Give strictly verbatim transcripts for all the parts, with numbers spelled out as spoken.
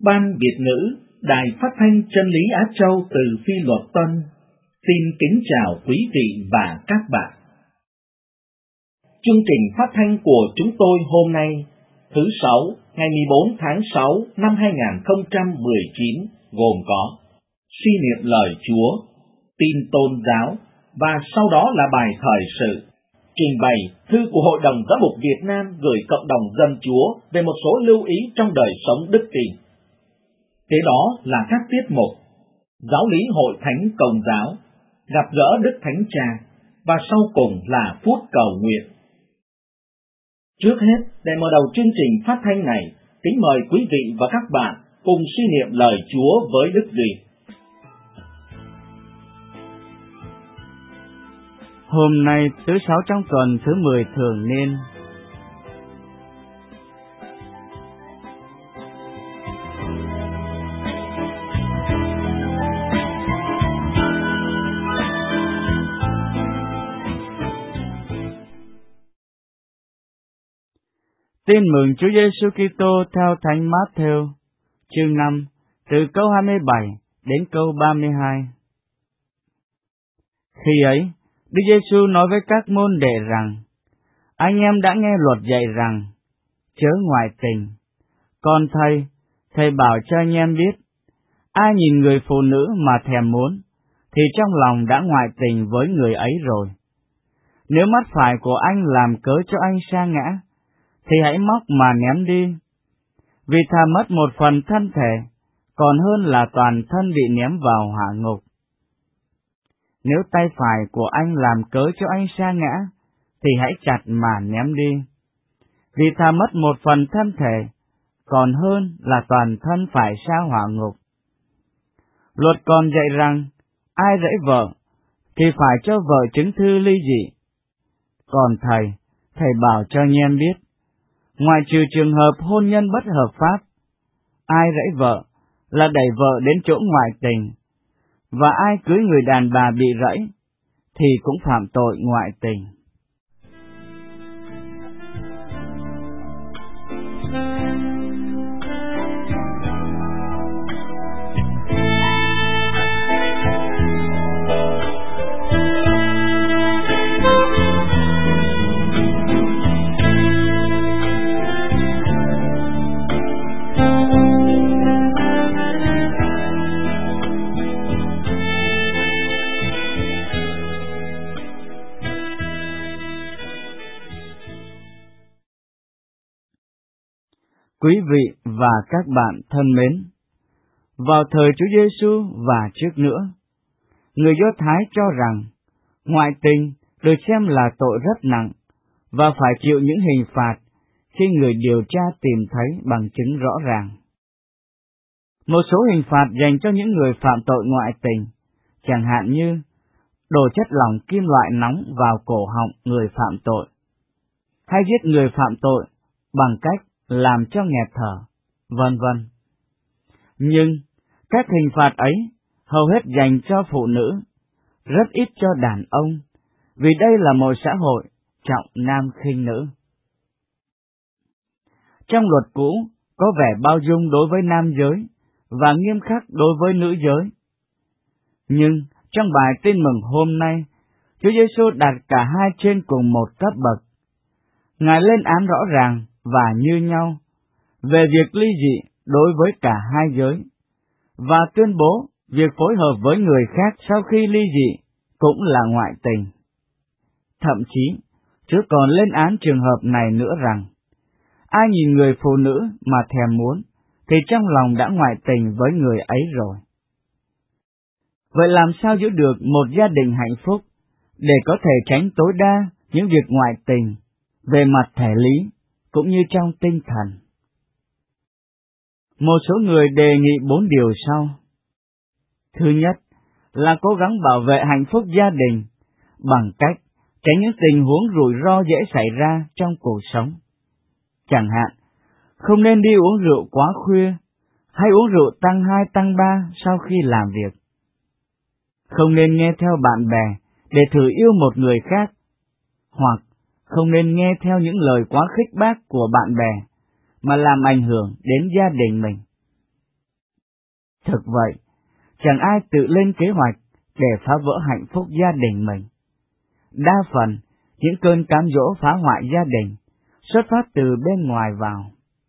Ban Việt ngữ, Đài Phát thanh Chân lý Á Châu từ Phi Luật Tân, xin kính chào quý vị và các bạn. Chương trình phát thanh của chúng tôi hôm nay, thứ Sáu, ngày mười bốn tháng sáu năm hai nghìn không trăm mười chín, gồm có suy niệm lời Chúa, tin tôn giáo và sau đó là bài thời sự, trình bày thư của Hội đồng Giám mục Việt Nam gửi cộng đồng dân Chúa về một số lưu ý trong đời sống đức tin. Kế đó là các tiết mục giáo lý Hội Thánh Công giáo, gặp gỡ Đức Thánh Cha và sau cùng là phút cầu nguyện. Trước hết, để mở đầu chương trình phát thanh này, kính mời quý vị và các bạn cùng suy niệm lời Chúa với Đức Duy. Hôm nay thứ sáu trong tuần thứ mười thường niên. Tin mừng Chúa Giêsu Kitô theo Thánh Mát-thêu, chương năm, từ câu hai mươi bảy đến câu ba mươi hai. Khi ấy, Đức Giêsu nói với các môn đệ rằng: Anh em đã nghe luật dạy rằng chớ ngoại tình. Còn thầy, thầy bảo cho anh em biết, ai nhìn người phụ nữ mà thèm muốn, thì trong lòng đã ngoại tình với người ấy rồi. Nếu mắt phải của anh làm cớ cho anh sa ngã, thì hãy móc mà ném đi. Vì thà mất một phần thân thể, còn hơn là toàn thân bị ném vào hỏa ngục. Nếu tay phải của anh làm cớ cho anh sa ngã, thì hãy chặt mà ném đi. Vì thà mất một phần thân thể, còn hơn là toàn thân phải sa hỏa ngục. Luật còn dạy rằng, ai rẫy vợ, thì phải cho vợ chứng thư ly dị. Còn thầy, thầy bảo cho anh em biết, ngoài trừ trường hợp hôn nhân bất hợp pháp, ai rẫy vợ là đẩy vợ đến chỗ ngoại tình, và ai cưới người đàn bà bị rẫy thì cũng phạm tội ngoại tình. Quý vị và các bạn thân mến, vào thời Chúa Giêsu và trước nữa, người Do Thái cho rằng ngoại tình được xem là tội rất nặng và phải chịu những hình phạt khi người điều tra tìm thấy bằng chứng rõ ràng. Một số hình phạt dành cho những người phạm tội ngoại tình, chẳng hạn như đổ chất lỏng kim loại nóng vào cổ họng người phạm tội, hay giết người phạm tội bằng cách làm cho nghẹt thở, vân vân. Nhưng các hình phạt ấy hầu hết dành cho phụ nữ, rất ít cho đàn ông, vì đây là một xã hội trọng nam khinh nữ. Trong luật cũ có vẻ bao dung đối với nam giới và nghiêm khắc đối với nữ giới. Nhưng trong bài tin mừng hôm nay, Chúa Giêsu đặt cả hai trên cùng một cấp bậc. Ngài lên án rõ ràng và như nhau về việc ly dị đối với cả hai giới, và tuyên bố việc phối hợp với người khác sau khi ly dị cũng là ngoại tình. Thậm chí, Chúa còn lên án trường hợp này nữa rằng, ai nhìn người phụ nữ mà thèm muốn, thì trong lòng đã ngoại tình với người ấy rồi. Vậy làm sao giữ được một gia đình hạnh phúc, để có thể tránh tối đa những việc ngoại tình, về mặt thể lý, cũng như trong tinh thần? Một số người đề nghị bốn điều sau. Thứ nhất là cố gắng bảo vệ hạnh phúc gia đình bằng cách tránh những tình huống rủi ro dễ xảy ra trong cuộc sống. Chẳng hạn, không nên đi uống rượu quá khuya, hay uống rượu tăng hai tăng ba sau khi làm việc. Không nên nghe theo bạn bè để thử yêu một người khác, hoặc không nên nghe theo những lời quá khích bác của bạn bè mà làm ảnh hưởng đến gia đình mình. Thực vậy, chẳng ai tự lên kế hoạch để phá vỡ hạnh phúc gia đình mình. Đa phần, những cơn cám dỗ phá hoại gia đình xuất phát từ bên ngoài vào.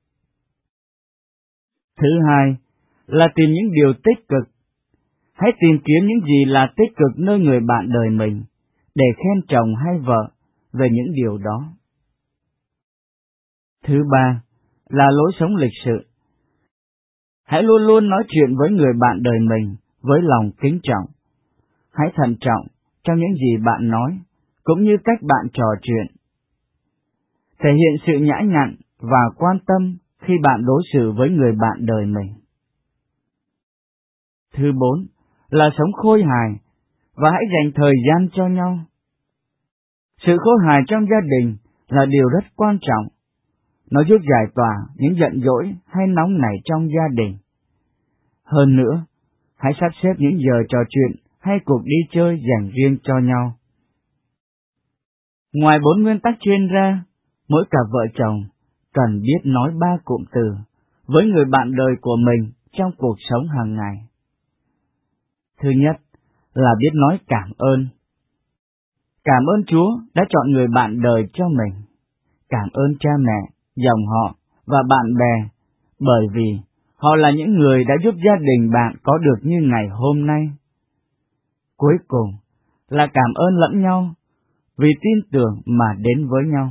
Thứ hai là tìm những điều tích cực. Hãy tìm kiếm những gì là tích cực nơi người bạn đời mình để khen chồng hay vợ về những điều đó. Thứ ba là lối sống lịch sự. Hãy luôn luôn nói chuyện với người bạn đời mình với lòng kính trọng. Hãy thận trọng trong những gì bạn nói, cũng như cách bạn trò chuyện. Thể hiện sự nhã nhặn và quan tâm khi bạn đối xử với người bạn đời mình. Thứ bốn là sống khôi hài và hãy dành thời gian cho nhau. Sự khôi hài trong gia đình là điều rất quan trọng. Nó giúp giải tỏa những giận dỗi hay nóng nảy trong gia đình. Hơn nữa, hãy sắp xếp những giờ trò chuyện hay cuộc đi chơi dành riêng cho nhau. Ngoài bốn nguyên tắc trên ra, mỗi cặp vợ chồng cần biết nói ba cụm từ với người bạn đời của mình trong cuộc sống hàng ngày. Thứ nhất là biết nói cảm ơn. Cảm ơn Chúa đã chọn người bạn đời cho mình. Cảm ơn cha mẹ, dòng họ và bạn bè, bởi vì họ là những người đã giúp gia đình bạn có được như ngày hôm nay. Cuối cùng là cảm ơn lẫn nhau vì tin tưởng mà đến với nhau.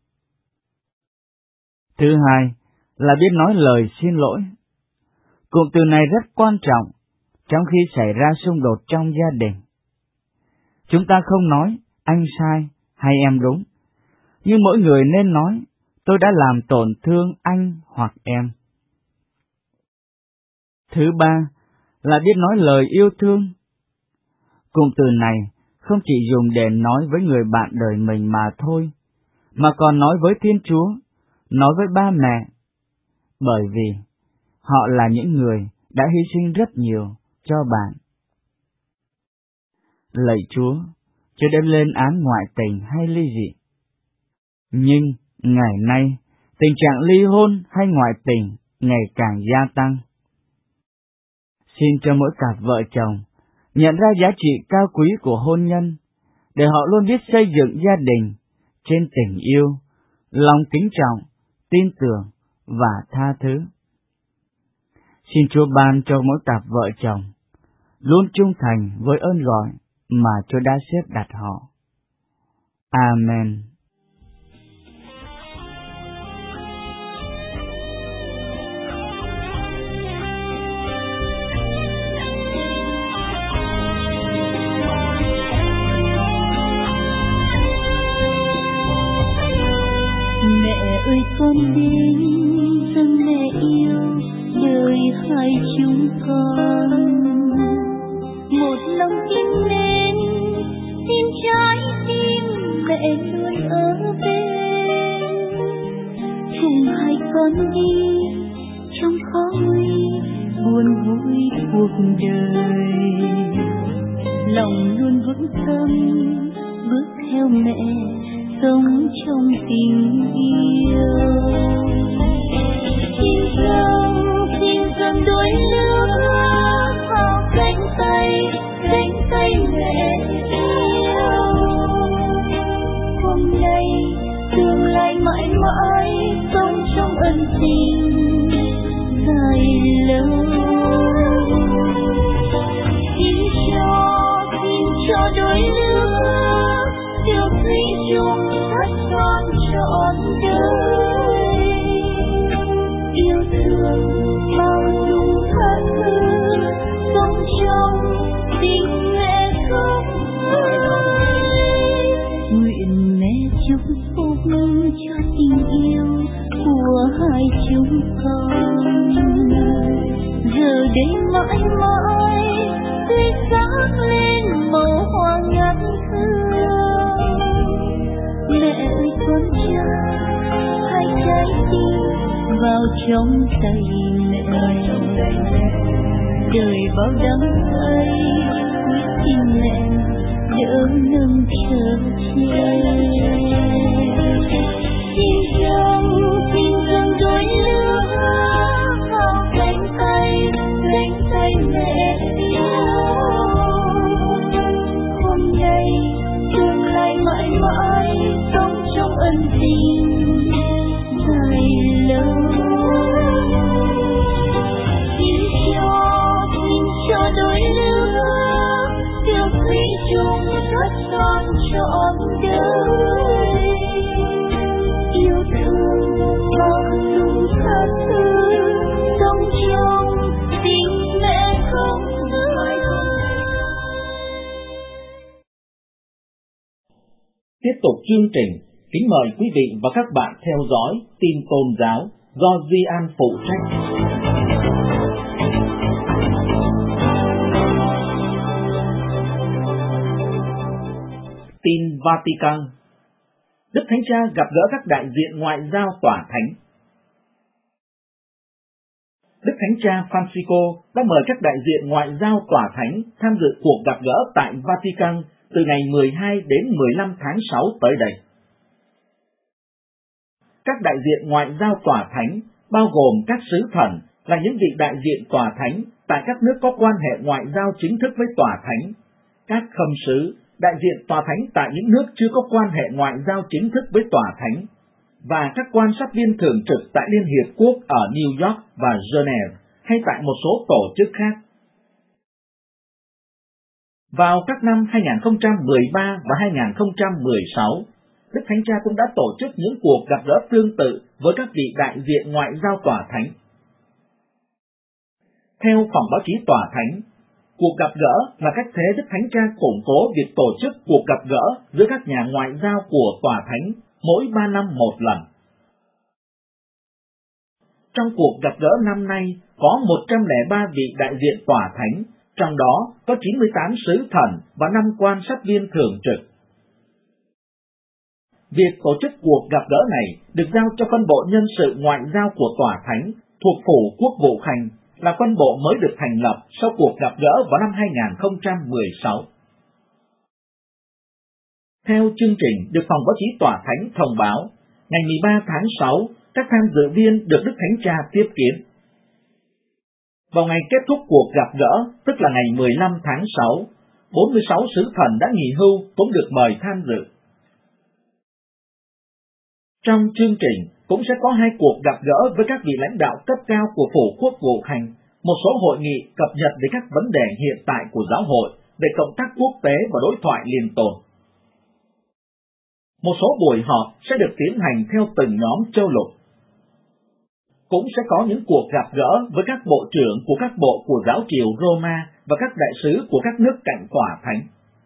Thứ hai là biết nói lời xin lỗi. Cụm từ này rất quan trọng trong khi xảy ra xung đột trong gia đình. Chúng ta không nói anh sai hay em đúng, nhưng mỗi người nên nói tôi đã làm tổn thương anh hoặc em. Thứ ba là biết nói lời yêu thương. Cụm từ này không chỉ dùng để nói với người bạn đời mình mà thôi, mà còn nói với Thiên Chúa, nói với ba mẹ, bởi vì họ là những người đã hy sinh rất nhiều cho bạn. Lạy Chúa, Chúa đem lên án ngoại tình hay ly dị. Nhưng ngày nay, tình trạng ly hôn hay ngoại tình ngày càng gia tăng. Xin cho mỗi cặp vợ chồng nhận ra giá trị cao quý của hôn nhân, để họ luôn biết xây dựng gia đình trên tình yêu, lòng kính trọng, tin tưởng và tha thứ. Xin Chúa ban cho mỗi cặp vợ chồng luôn trung thành với ơn gọi mà Chúa đã xếp đặt họ. Amen. Con đến dâng mẹ yêu đời hai chúng con, một lòng tin mến xin trái tim mẹ luôn ở bên, cùng hai con đi trong khó nguy buồn vui cuộc đời, lòng luôn vững tâm bước theo mẹ sống trong tình yêu. Xin dâng, xin dâng đôi lứa vào cánh tay, cánh tay mẹ yêu. Hôm nay, tương lai mãi mãi sống trong ân tình dài lâu. Xin cho, xin cho đôi lứa điều thủy chung thắt son trọn đời, yêu thương bao dung tha thứ sống trong tình mẹ không ai. Nguyện mẹ chúc phúc cho tình yêu của hai chúng con, giờ đây mãi mãi tươi sáng lên màu hoa ngát hương. Mẹ ơi con trai, hai trái tim vào trong tay mẹ, đời bao đắng cay quyết xin mẹ đỡ nâng trở che. Xin dâng, xin dâng đôi lứa vào cánh tay, cánh tay tục chương trình, kính mời quý vị và các bạn theo dõi tin tôn giáo do Duy An phụ trách. Tin Vatican. Đức Thánh Cha gặp gỡ các đại diện ngoại giao tòa thánh. Đức Thánh Cha Francisco đã mời các đại diện ngoại giao tòa thánh tham dự cuộc gặp gỡ tại Vatican từ ngày mười hai đến mười lăm tháng sáu tới đây. Các đại diện ngoại giao tòa thánh bao gồm các sứ thần là những vị đại diện tòa thánh tại các nước có quan hệ ngoại giao chính thức với tòa thánh, các khâm sứ, đại diện tòa thánh tại những nước chưa có quan hệ ngoại giao chính thức với tòa thánh, và các quan sát viên thường trực tại Liên Hiệp Quốc ở New York và Geneva hay tại một số tổ chức khác. Vào các năm hai không một ba và hai không một sáu, Đức Thánh Cha cũng đã tổ chức những cuộc gặp gỡ tương tự với các vị đại diện ngoại giao tòa thánh. Theo phòng báo chí tòa thánh, cuộc gặp gỡ là cách thế Đức Thánh Cha củng cố việc tổ chức cuộc gặp gỡ giữa các nhà ngoại giao của tòa thánh mỗi ba năm một lần. Trong cuộc gặp gỡ năm nay có một trăm lẻ ba vị đại diện tòa thánh, trong đó có chín mươi tám sứ thần và năm quan sát viên thường trực. Việc tổ chức cuộc gặp gỡ này được giao cho phân bộ nhân sự ngoại giao của tòa thánh thuộc Phủ Quốc vụ Khanh, là phân bộ mới được thành lập sau cuộc gặp gỡ vào năm hai không một sáu. Theo chương trình được phòng báo chí tòa thánh thông báo, ngày mười ba tháng sáu, các tham dự viên được Đức Thánh Cha tiếp kiến. Vào ngày kết thúc cuộc gặp gỡ, tức là ngày mười lăm tháng sáu, bốn mươi sáu sứ thần đã nghỉ hưu cũng được mời tham dự. Trong chương trình cũng sẽ có hai cuộc gặp gỡ với các vị lãnh đạo cấp cao của Phủ Quốc vụ Khanh, một số hội nghị cập nhật về các vấn đề hiện tại của giáo hội, về cộng tác quốc tế và đối thoại liên tồn. Một số buổi họp sẽ được tiến hành theo từng nhóm châu lục. Cũng sẽ có những cuộc gặp gỡ với các bộ trưởng của các bộ của giáo triều Roma và các đại sứ của các nước cạnh tòa thánh.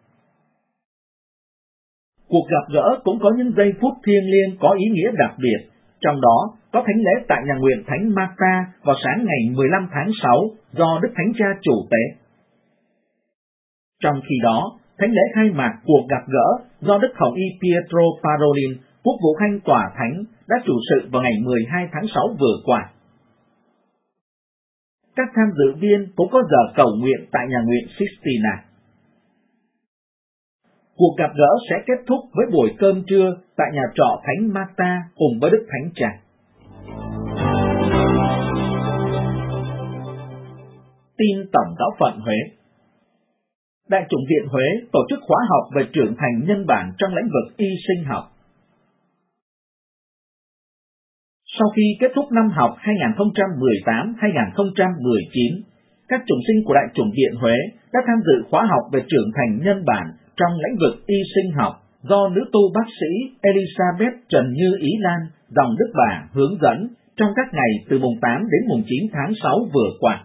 Cuộc gặp gỡ cũng có những giây phút thiêng liêng có ý nghĩa đặc biệt, trong đó có thánh lễ tại nhà nguyện Thánh Marta vào sáng ngày mười lăm tháng sáu do Đức Thánh Cha chủ tế. Trong khi đó, thánh lễ khai mạc cuộc gặp gỡ do Đức Hồng Y Pietro Parolin, Quốc vụ Khanh tòa thánh, đã chủ sự vào ngày mười hai tháng sáu vừa qua. Các tham dự viên cũng có giờ cầu nguyện tại nhà nguyện Sistina. Cuộc gặp gỡ sẽ kết thúc với buổi cơm trưa tại nhà trọ Thánh Marta cùng với Đức Thánh Cha. Tin Tổng giáo phận Huế. Đại chủng viện Huế tổ chức khóa học về trưởng thành nhân bản trong lĩnh vực y sinh học. Sau khi kết thúc năm học hai không một tám hai không một chín, các chủng sinh của Đại chủng viện Huế đã tham dự khóa học về trưởng thành nhân bản trong lĩnh vực y sinh học do nữ tu bác sĩ Elizabeth Trần Như Ý Lan, dòng Đức Bà hướng dẫn trong các ngày từ mùng tám đến mùng chín tháng sáu vừa qua.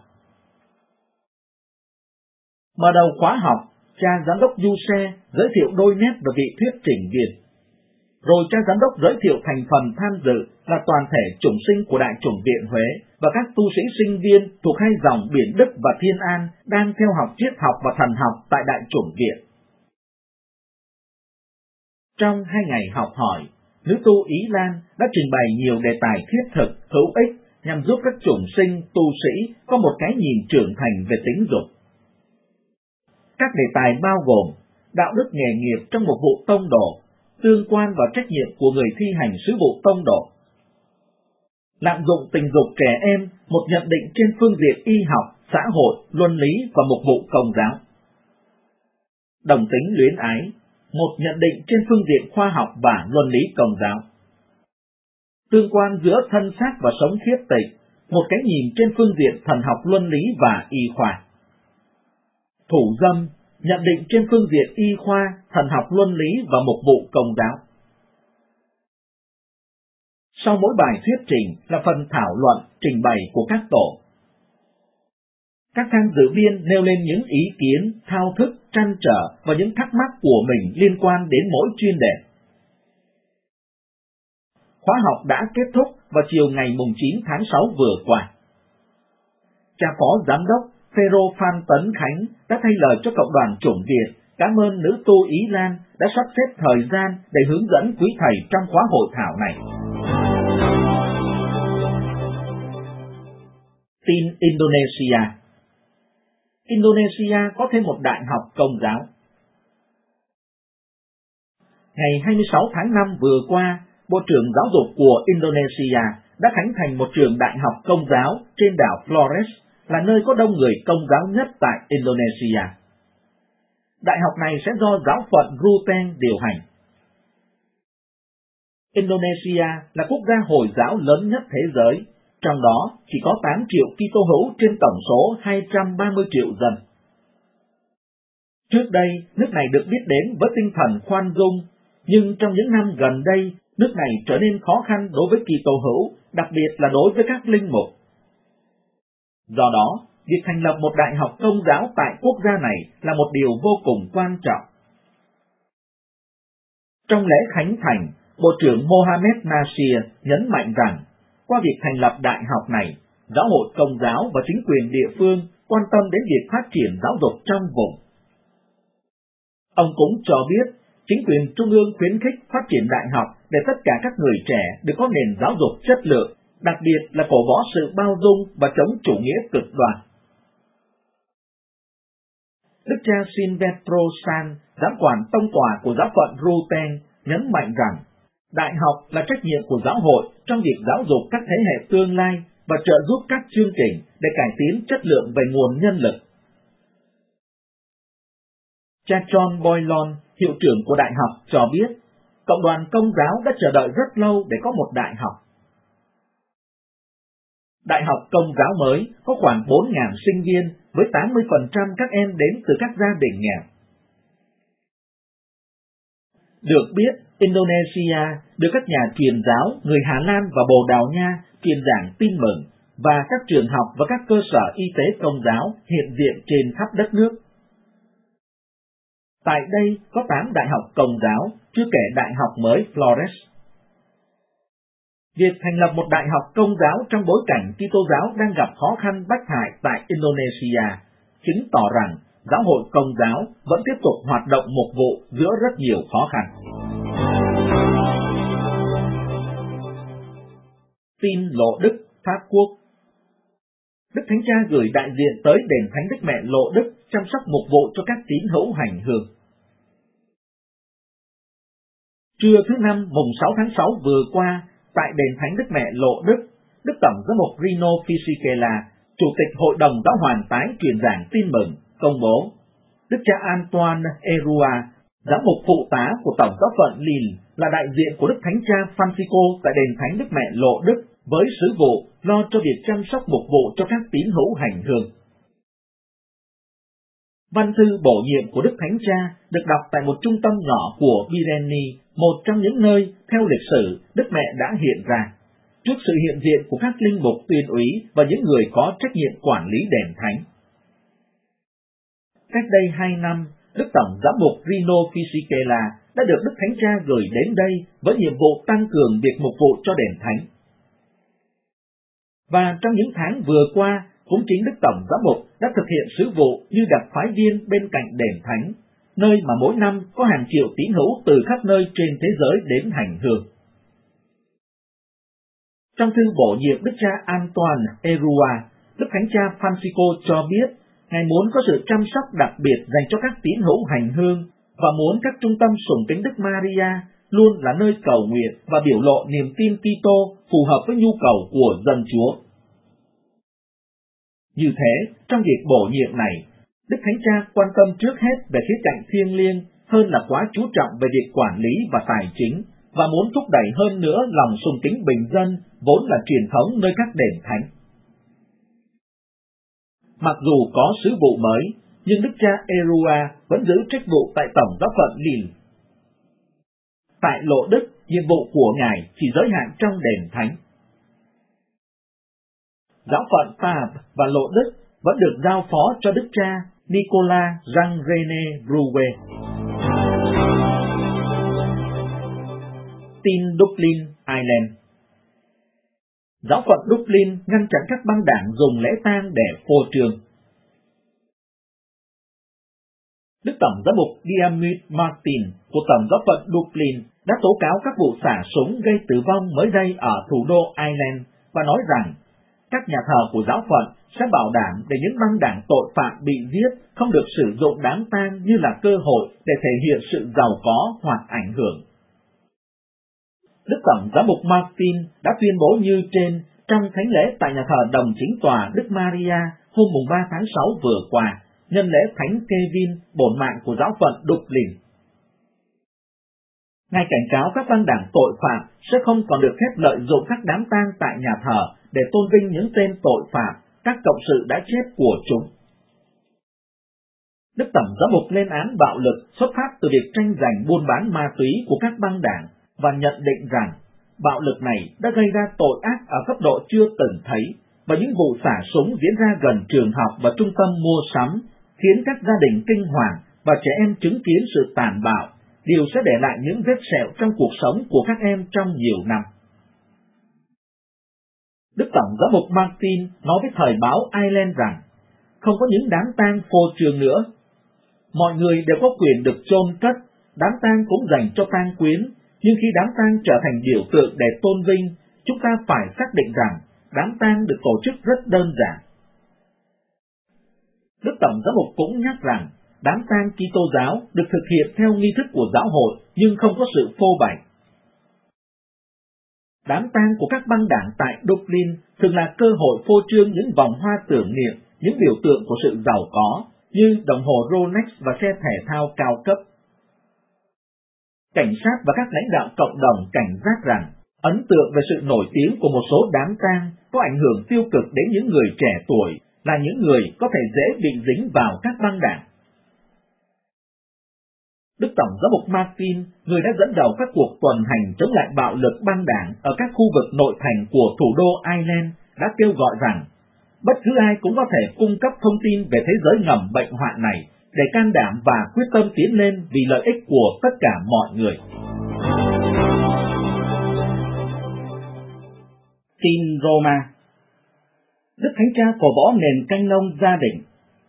Mở đầu khóa học, cha giám đốc Du Xe giới thiệu đôi nét về vị thuyết trình viên. Rồi cha giám đốc giới thiệu thành phần tham dự là toàn thể chủng sinh của Đại chủng viện Huế và các tu sĩ sinh viên thuộc hai dòng Biển Đức và Thiên An đang theo học triết học và thần học tại Đại chủng viện. Trong hai ngày học hỏi, nữ tu Ý Lan đã trình bày nhiều đề tài thiết thực, hữu ích nhằm giúp các chủng sinh, tu sĩ có một cái nhìn trưởng thành về tính dục. Các đề tài bao gồm đạo đức nghề nghiệp trong một vụ tông đồ, tương quan và trách nhiệm của người thi hành sứ vụ tông đồ, lạm dụng tình dục trẻ em, một nhận định trên phương diện y học, xã hội, luân lý và mục vụ công giáo, đồng tính luyến ái, một nhận định trên phương diện khoa học và luân lý công giáo, tương quan giữa thân xác và sống khiết tịnh, một cái nhìn trên phương diện thần học luân lý và y khoa, thủ dâm, nhận định trên phương diện y khoa, thần học luân lý và mục vụ công giáo. Sau mỗi bài thuyết trình là phần thảo luận, trình bày của các tổ. Các tham dự viên nêu lên những ý kiến, thao thức, trăn trở và những thắc mắc của mình liên quan đến mỗi chuyên đề. Khóa học đã kết thúc vào chiều ngày chín tháng sáu vừa qua. Cha phó giám đốc Phêrô Phan Tấn Khánh đã thay lời cho cộng đoàn chủng Việt cảm ơn nữ tu Ý Lan đã sắp xếp thời gian để hướng dẫn quý thầy trong khóa hội thảo này. Tin Indonesia. Indonesia có thêm một đại học Công giáo. Ngày hai mươi sáu tháng năm vừa qua, Bộ trưởng Giáo dục của Indonesia đã khánh thành một trường đại học Công giáo trên đảo Flores, là nơi có đông người Công giáo nhất tại Indonesia. Đại học này sẽ do giáo phận Ruteng điều hành. Indonesia là quốc gia Hồi giáo lớn nhất thế giới, trong đó chỉ có tám triệu Kitô hữu trên tổng số hai trăm ba mươi triệu dân. Trước đây, nước này được biết đến với tinh thần khoan dung, nhưng trong những năm gần đây, nước này trở nên khó khăn đối với Kitô hữu, đặc biệt là đối với các linh mục. Do đó, việc thành lập một đại học Công giáo tại quốc gia này là một điều vô cùng quan trọng. Trong lễ khánh thành, Bộ trưởng Mohamed Nasir nhấn mạnh rằng, qua việc thành lập đại học này, giáo hội Công giáo và chính quyền địa phương quan tâm đến việc phát triển giáo dục trong vùng. Ông cũng cho biết, chính quyền trung ương khuyến khích phát triển đại học để tất cả các người trẻ được có nền giáo dục chất lượng, đặc biệt là cổ võ sự bao dung và chống chủ nghĩa cực đoan. Đức cha Silvestro San, giám quản tông tòa của giáo phận Ruteng, nhấn mạnh rằng đại học là trách nhiệm của giáo hội trong việc giáo dục các thế hệ tương lai và trợ giúp các chương trình để cải tiến chất lượng về nguồn nhân lực. Cha John Boylon, hiệu trưởng của đại học, cho biết cộng đoàn Công giáo đã chờ đợi rất lâu để có một đại học. Đại học Công giáo mới có khoảng bốn nghìn sinh viên với tám mươi phần trăm các em đến từ các gia đình nghèo. Được biết, Indonesia được các nhà truyền giáo người Hà Lan và Bồ Đào Nha truyền giảng tin mừng và các trường học và các cơ sở y tế Công giáo hiện diện trên khắp đất nước. Tại đây có tám đại học Công giáo, chưa kể đại học mới Flores. Việc thành lập một đại học Công giáo trong bối cảnh Kitô giáo đang gặp khó khăn bách hại tại Indonesia chứng tỏ rằng giáo hội Công giáo vẫn tiếp tục hoạt động mục vụ giữa rất nhiều khó khăn. Tin Lộ Đức, Pháp Quốc. Đức Thánh Cha gửi đại diện tới đền Thánh Đức Mẹ Lộ Đức chăm sóc mục vụ cho các tín hữu hành hương. Trưa thứ năm mùng sáu tháng sáu vừa qua, tại đền Thánh Đức Mẹ Lộ Đức, Đức Tổng giám mục Rino Fisichella, Chủ tịch Hội đồng Giáo hoàng tái truyền giảng tin mừng, công bố Đức cha Antoine Erua, giám mục phụ tá của Tổng giáo phận Lille, là đại diện của Đức Thánh Cha Francisco tại đền Thánh Đức Mẹ Lộ Đức với sứ vụ lo cho việc chăm sóc mục vụ cho các tín hữu hành hương. Văn thư bổ nhiệm của Đức Thánh Cha được đọc tại một trung tâm nhỏ của Bireni, một trong những nơi theo lịch sử Đức Mẹ đã hiện ra, trước sự hiện diện của các linh mục tuyên úy và những người có trách nhiệm quản lý đền thánh. Cách đây hai năm, Đức Tổng giám mục Rino Fisichella đã được Đức Thánh Cha gửi đến đây với nhiệm vụ tăng cường việc mục vụ cho đền thánh. Và trong những tháng vừa qua, cũng chính Đức Tổng giám mục đã thực hiện sứ vụ như đặc phái viên bên cạnh đền thánh, nơi mà mỗi năm có hàng triệu tín hữu từ khắp nơi trên thế giới đến hành hương. Trong thư bổ nhiệm Đức cha Antoine Erua, Đức Thánh Cha Francisco cho biết Ngài muốn có sự chăm sóc đặc biệt dành cho các tín hữu hành hương và muốn các trung tâm sùng kính Đức Maria luôn là nơi cầu nguyện và biểu lộ niềm tin Kitô phù hợp với nhu cầu của dân Chúa. Như thế, trong việc bổ nhiệm này, Đức Thánh Cha quan tâm trước hết về khía cạnh thiêng liêng hơn là quá chú trọng về việc quản lý và tài chính, và muốn thúc đẩy hơn nữa lòng sùng kính bình dân vốn là truyền thống nơi các đền thánh. Mặc dù có sứ vụ mới, nhưng Đức cha Erua vẫn giữ chức vụ tại Tổng giáo phận Lille. Tại Lộ Đức, nhiệm vụ của Ngài chỉ giới hạn trong đền thánh. Giáo phận Pape và Lộ Đức vẫn được giao phó cho Đức cha Nicolas Jean-René Bruguet. Tin Dublin, Ireland. Giáo phận Dublin ngăn chặn các băng đảng dùng lễ tang để phô trương. Đức Tổng giám mục Diarmuid Martin của Tổng giáo phận Dublin đã tố cáo các vụ xả súng gây tử vong mới đây ở thủ đô Ireland và nói rằng các nhà thờ của giáo phận sẽ bảo đảm để những băng đảng tội phạm bị giết không được sử dụng đám tang như là cơ hội để thể hiện sự giàu có hoặc ảnh hưởng. Đức Tổng giám mục Martin đã tuyên bố như trên trong thánh lễ tại nhà thờ Đồng Chính tòa Đức Maria hôm ba tháng sáu vừa qua, nhân lễ Thánh Kevin, bổn mạng của giáo phận Dublin. Ngài cảnh cáo các băng đảng tội phạm sẽ không còn được phép lợi dụng các đám tang tại nhà thờ để tôn vinh những tên tội phạm, các cộng sự đã chết của chúng. Đức Tổng giám mục lên án bạo lực xuất phát từ việc tranh giành buôn bán ma túy của các băng đảng và nhận định rằng bạo lực này đã gây ra tội ác ở cấp độ chưa từng thấy, và những vụ xả súng diễn ra gần trường học và trung tâm mua sắm khiến các gia đình kinh hoàng và trẻ em chứng kiến sự tàn bạo, điều sẽ để lại những vết sẹo trong cuộc sống của các em trong nhiều năm. Đức Tổng giám mục Martin nói với thời báo Ireland rằng không có những đám tang phô trương nữa. Mọi người đều có quyền được chôn cất, đám tang cũng dành cho tang quyến, nhưng khi đám tang trở thành biểu tượng để tôn vinh, chúng ta phải xác định rằng đám tang được tổ chức rất đơn giản. Đức Tổng giám mục cũng nhắc rằng đám tang Kitô giáo được thực hiện theo nghi thức của giáo hội nhưng không có sự phô bày. Đám tang của các băng đảng tại Dublin thường là cơ hội phô trương những vòng hoa tưởng niệm, những biểu tượng của sự giàu có, như đồng hồ Rolex và xe thể thao cao cấp. Cảnh sát và các lãnh đạo cộng đồng cảnh giác rằng ấn tượng về sự nổi tiếng của một số đám tang có ảnh hưởng tiêu cực đến những người trẻ tuổi, là những người có thể dễ bị dính vào các băng đảng. Đức Tổng giám mục Martin, người đã dẫn đầu các cuộc tuần hành chống lại bạo lực băng đảng ở các khu vực nội thành của thủ đô Ireland, đã kêu gọi rằng bất cứ ai cũng có thể cung cấp thông tin về thế giới ngầm bệnh hoạn này để can đảm và quyết tâm tiến lên vì lợi ích của tất cả mọi người. Tin Roma. Đức Thánh Cha cổ võ nền canh nông gia đình.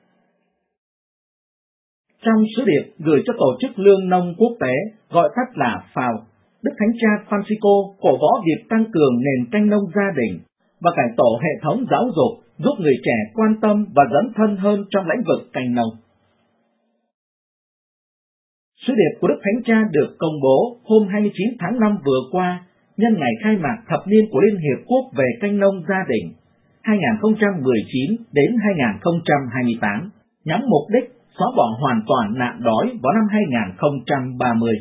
Trong sứ điệp gửi cho tổ chức lương nông quốc tế, gọi tắt là ép a o, Đức Thánh Cha Francisco cổ võ việc tăng cường nền canh nông gia đình và cải tổ hệ thống giáo dục, giúp người trẻ quan tâm và dấn thân hơn trong lĩnh vực canh nông. Sứ điệp của Đức Thánh Cha được công bố hôm hai mươi chín tháng năm vừa qua, nhân ngày khai mạc thập niên của Liên Hiệp Quốc về canh nông gia đình hai nghìn không trăm mười chín đến hai nghìn không trăm hai mươi tám, nhắm mục đích xóa bỏ hoàn toàn nạn đói vào năm hai nghìn không trăm ba mươi.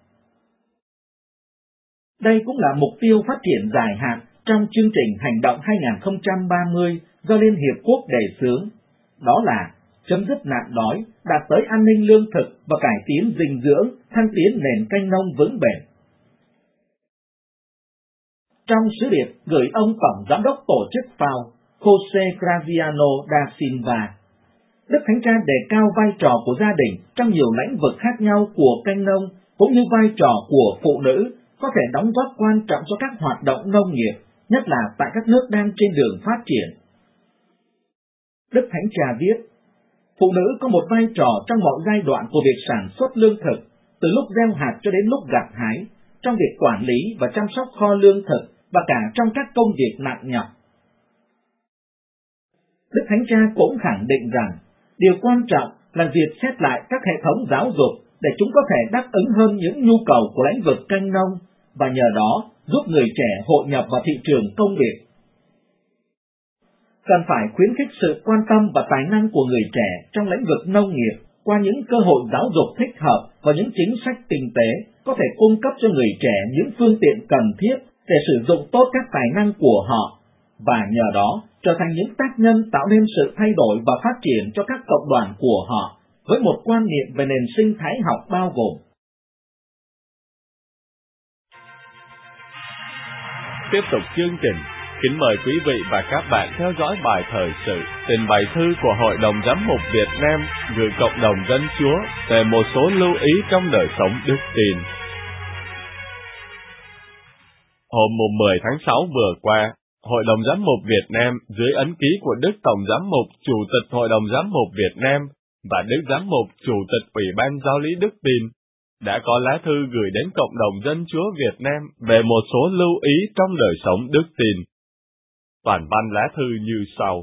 Đây cũng là mục tiêu phát triển dài hạn trong chương trình hành động hai nghìn không trăm ba mươi do Liên Hiệp Quốc đề xướng, đó là chấm dứt nạn đói, đạt tới an ninh lương thực và cải tiến dinh dưỡng, thăng tiến nền canh nông vững bền. Trong sứ điệp gửi ông Tổng Giám đốc Tổ chức ép a o, José Graziano da Silva, Đức Thánh Cha đề cao vai trò của gia đình trong nhiều lĩnh vực khác nhau của canh nông, cũng như vai trò của phụ nữ có thể đóng góp quan trọng cho các hoạt động nông nghiệp, nhất là tại các nước đang trên đường phát triển. Đức Thánh Cha viết, phụ nữ có một vai trò trong mọi giai đoạn của việc sản xuất lương thực, từ lúc gieo hạt cho đến lúc gặt hái, trong việc quản lý và chăm sóc kho lương thực và cả trong các công việc nặng nhọc. Đức Thánh Cha cũng khẳng định rằng, điều quan trọng là việc xét lại các hệ thống giáo dục để chúng có thể đáp ứng hơn những nhu cầu của lĩnh vực canh nông và nhờ đó giúp người trẻ hội nhập vào thị trường công việc. Cần phải khuyến khích sự quan tâm và tài năng của người trẻ trong lĩnh vực nông nghiệp qua những cơ hội giáo dục thích hợp và những chính sách kinh tế có thể cung cấp cho người trẻ những phương tiện cần thiết để sử dụng tốt các tài năng của họ, và nhờ đó trở thành những tác nhân tạo nên sự thay đổi và phát triển cho các cộng đoàn của họ với một quan niệm về nền sinh thái học bao gồm. Tiếp tục chương trình, kính mời quý vị và các bạn theo dõi bài thời sự trình bày thư của Hội đồng Giám mục Việt Nam gửi cộng đồng dân Chúa về một số lưu ý trong đời sống đức tin. Hôm mùng mười tháng sáu vừa qua, Hội đồng Giám mục Việt Nam dưới ấn ký của Đức Tổng Giám mục Chủ tịch Hội đồng Giám mục Việt Nam và Đức Giám mục Chủ tịch Ủy ban Giáo lý Đức Tin đã có lá thư gửi đến cộng đồng dân Chúa Việt Nam về một số lưu ý trong đời sống Đức Tin. Toàn văn lá thư như sau.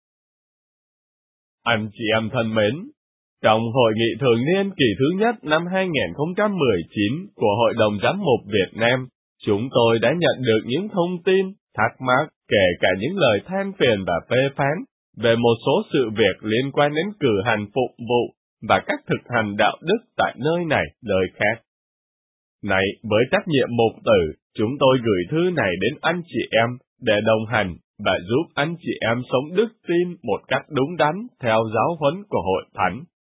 Anh chị em thân mến, trong Hội nghị thường niên kỳ thứ nhất năm hai không một chín của Hội đồng Giám mục Việt Nam, chúng tôi đã nhận được những thông tin, thắc mắc, kể cả những lời than phiền và phê phán về một số sự việc liên quan đến cử hành phụng vụ và các thực hành đạo đức tại nơi này, nơi khác. Này, với trách nhiệm mục tử, chúng tôi gửi thư này đến anh chị em để đồng hành và giúp anh chị em sống đức tin một cách đúng đắn theo giáo huấn của Hội Thánh.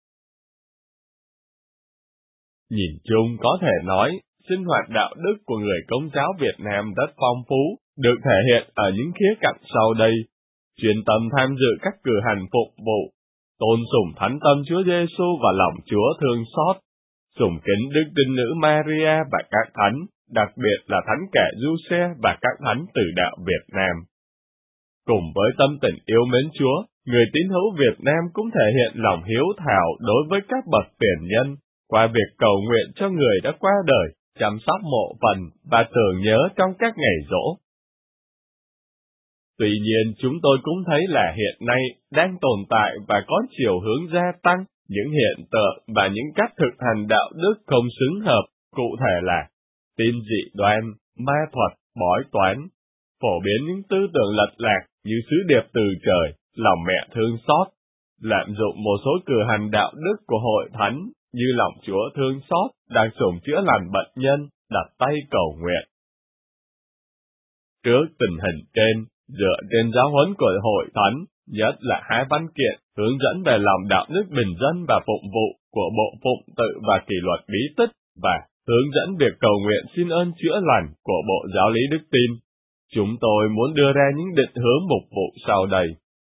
Nhìn chung có thể nói, sinh hoạt đạo đức của người Công giáo Việt Nam rất phong phú, được thể hiện ở những khía cạnh sau đây: chuyên tâm tham dự các cử hành phục vụ, tôn sùng Thánh Tâm Chúa Giêsu và lòng Chúa thương xót, sùng kính Đức Trinh Nữ Maria và các thánh, đặc biệt là Thánh Kẻ Giuse và các thánh từ đạo Việt Nam. Cùng với tâm tình yêu mến Chúa, người tín hữu Việt Nam cũng thể hiện lòng hiếu thảo đối với các bậc tiền nhân, qua việc cầu nguyện cho người đã qua đời, chăm sóc mộ phần và tưởng nhớ trong các ngày giỗ. Tuy nhiên, chúng tôi cũng thấy là hiện nay đang tồn tại và có chiều hướng gia tăng những hiện tượng và những cách thực hành đạo đức không xứng hợp, cụ thể là tin dị đoan, ma thuật, bói toán, phổ biến những tư tưởng lệch lạc như sứ điệp từ trời, lòng mẹ thương xót, lạm dụng một số cử hành đạo đức của Hội Thánh như lòng Chúa thương xót, đang sủng chữa lành bệnh nhân, đặt tay cầu nguyện. Trước tình hình trên, dựa trên giáo huấn của Hội Thánh, nhất là hai văn kiện hướng dẫn về lòng đạo đức bình dân và phụng vụ của Bộ Phụng tự và Kỷ luật bí tích và hướng dẫn việc cầu nguyện xin ơn chữa lành của Bộ Giáo lý Đức Tin, chúng tôi muốn đưa ra những định hướng mục vụ sau đây.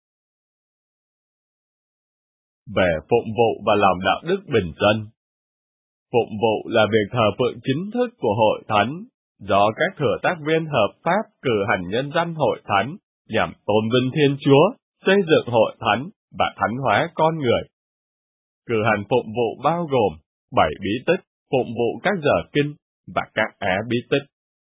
Về phụng vụ và lòng đạo đức bình dân. Phụng vụ là việc thờ phượng chính thức của Hội Thánh, do các thừa tác viên hợp pháp cử hành nhân danh Hội Thánh, nhằm tôn vinh Thiên Chúa, xây dựng Hội Thánh và thánh hóa con người. Cử hành phụng vụ bao gồm bảy bí tích, phụng vụ các giờ kinh và các á bí tích.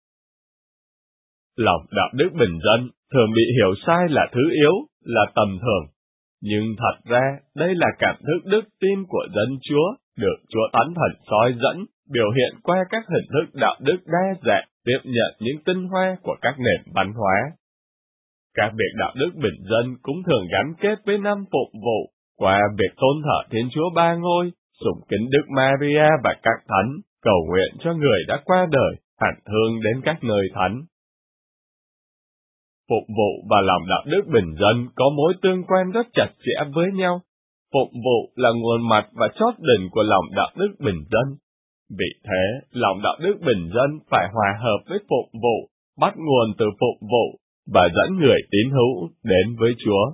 Lòng đạo đức bình dân thường bị hiểu sai là thứ yếu, là tầm thường, nhưng thật ra đây là cảm thức đức tin của dân Chúa, được Chúa Thánh Thần soi dẫn, biểu hiện qua các hình thức đạo đức đa dạng, tiếp nhận những tinh hoa của các nền văn hóa. Các việc đạo đức bình dân cũng thường gắn kết với năm phụng vụ, qua việc tôn thờ Thiên Chúa Ba Ngôi, sủng kính Đức Maria và các thánh, cầu nguyện cho người đã qua đời, hành hương đến các nơi thánh. Phụng vụ và lòng đạo đức bình dân có mối tương quan rất chặt chẽ với nhau. Phụng vụ là nguồn mạch và chót đỉnh của lòng đạo đức bình dân. Vì thế, lòng đạo đức bình dân phải hòa hợp với phụng vụ, bắt nguồn từ phụng vụ, và dẫn người tín hữu đến với Chúa.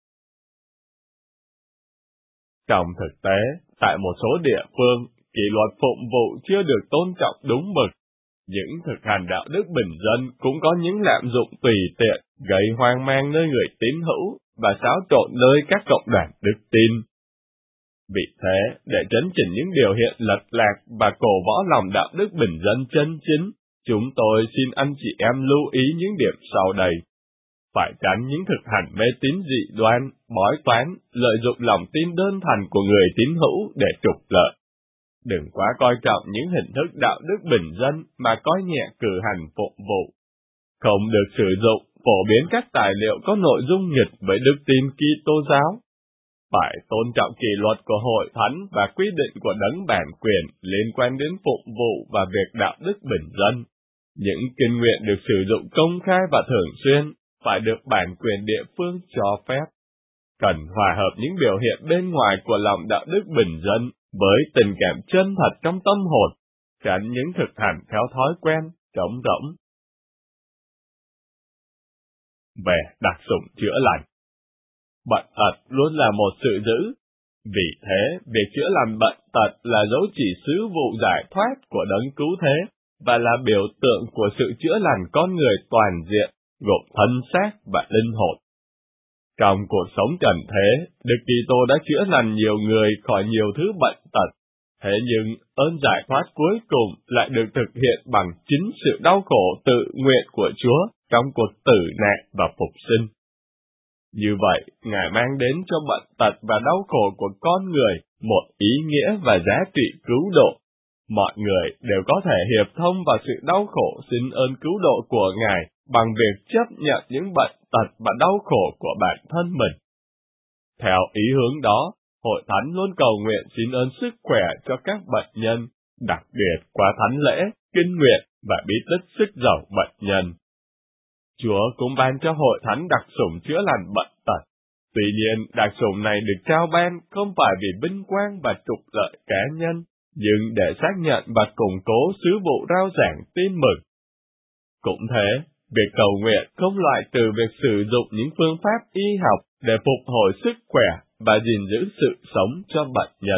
Trong thực tế, tại một số địa phương, kỷ luật phụng vụ chưa được tôn trọng đúng mực. Những thực hành đạo đức bình dân cũng có những lạm dụng tùy tiện, gây hoang mang nơi người tín hữu và xáo trộn nơi các cộng đoàn đức tin. Vì thế, để trấn chỉnh những biểu hiện lệch lạc và cổ võ lòng đạo đức bình dân chân chính, chúng tôi xin anh chị em lưu ý những điểm sau đây. Phải tránh những thực hành mê tín dị đoan, bói toán, lợi dụng lòng tin đơn thuần của người tín hữu để trục lợi. Đừng quá coi trọng những hình thức đạo đức bình dân mà coi nhẹ cử hành phụng vụ. Không được sử dụng, phổ biến các tài liệu có nội dung nghịch với đức tin Kitô giáo. Phải tôn trọng kỷ luật của Hội Thánh và quy định của đấng bản quyền liên quan đến phụng vụ và việc đạo đức bình dân. Những kinh nguyện được sử dụng công khai và thường xuyên phải được bản quyền địa phương cho phép. Cần hòa hợp những biểu hiện bên ngoài của lòng đạo đức bình dân với tình cảm chân thật trong tâm hồn, tránh những thực hành theo thói quen, trống rỗng. Về đặc sủng chữa lành. Bệnh tật luôn là một sự dữ. Vì thế, việc chữa lành bệnh tật là dấu chỉ sứ vụ giải thoát của đấng cứu thế, và là biểu tượng của sự chữa lành con người toàn diện, gồm thân xác và linh hồn. Trong cuộc sống trần thế, Đức Kitô đã chữa lành nhiều người khỏi nhiều thứ bệnh tật. Thế nhưng, ơn giải thoát cuối cùng lại được thực hiện bằng chính sự đau khổ tự nguyện của Chúa trong cuộc tử nạn và phục sinh. Như vậy, Ngài mang đến cho bệnh tật và đau khổ của con người một ý nghĩa và giá trị cứu độ. Mọi người đều có thể hiệp thông vào sự đau khổ xin ơn cứu độ của Ngài bằng việc chấp nhận những bệnh tật và đau khổ của bản thân mình. Theo ý hướng đó, Hội Thánh luôn cầu nguyện xin ơn sức khỏe cho các bệnh nhân, đặc biệt qua thánh lễ, kinh nguyện và bí tích sức giàu bệnh nhân. Chúa cũng ban cho Hội Thánh đặc sủng chữa lành bệnh tật. Tuy nhiên, đặc sủng này được trao ban không phải vì vinh quang và trục lợi cá nhân, nhưng để xác nhận và củng cố sứ vụ rao giảng tin mừng. Cũng thế, việc cầu nguyện không loại trừ việc sử dụng những phương pháp y học để phục hồi sức khỏe và gìn giữ sự sống cho bệnh nhân.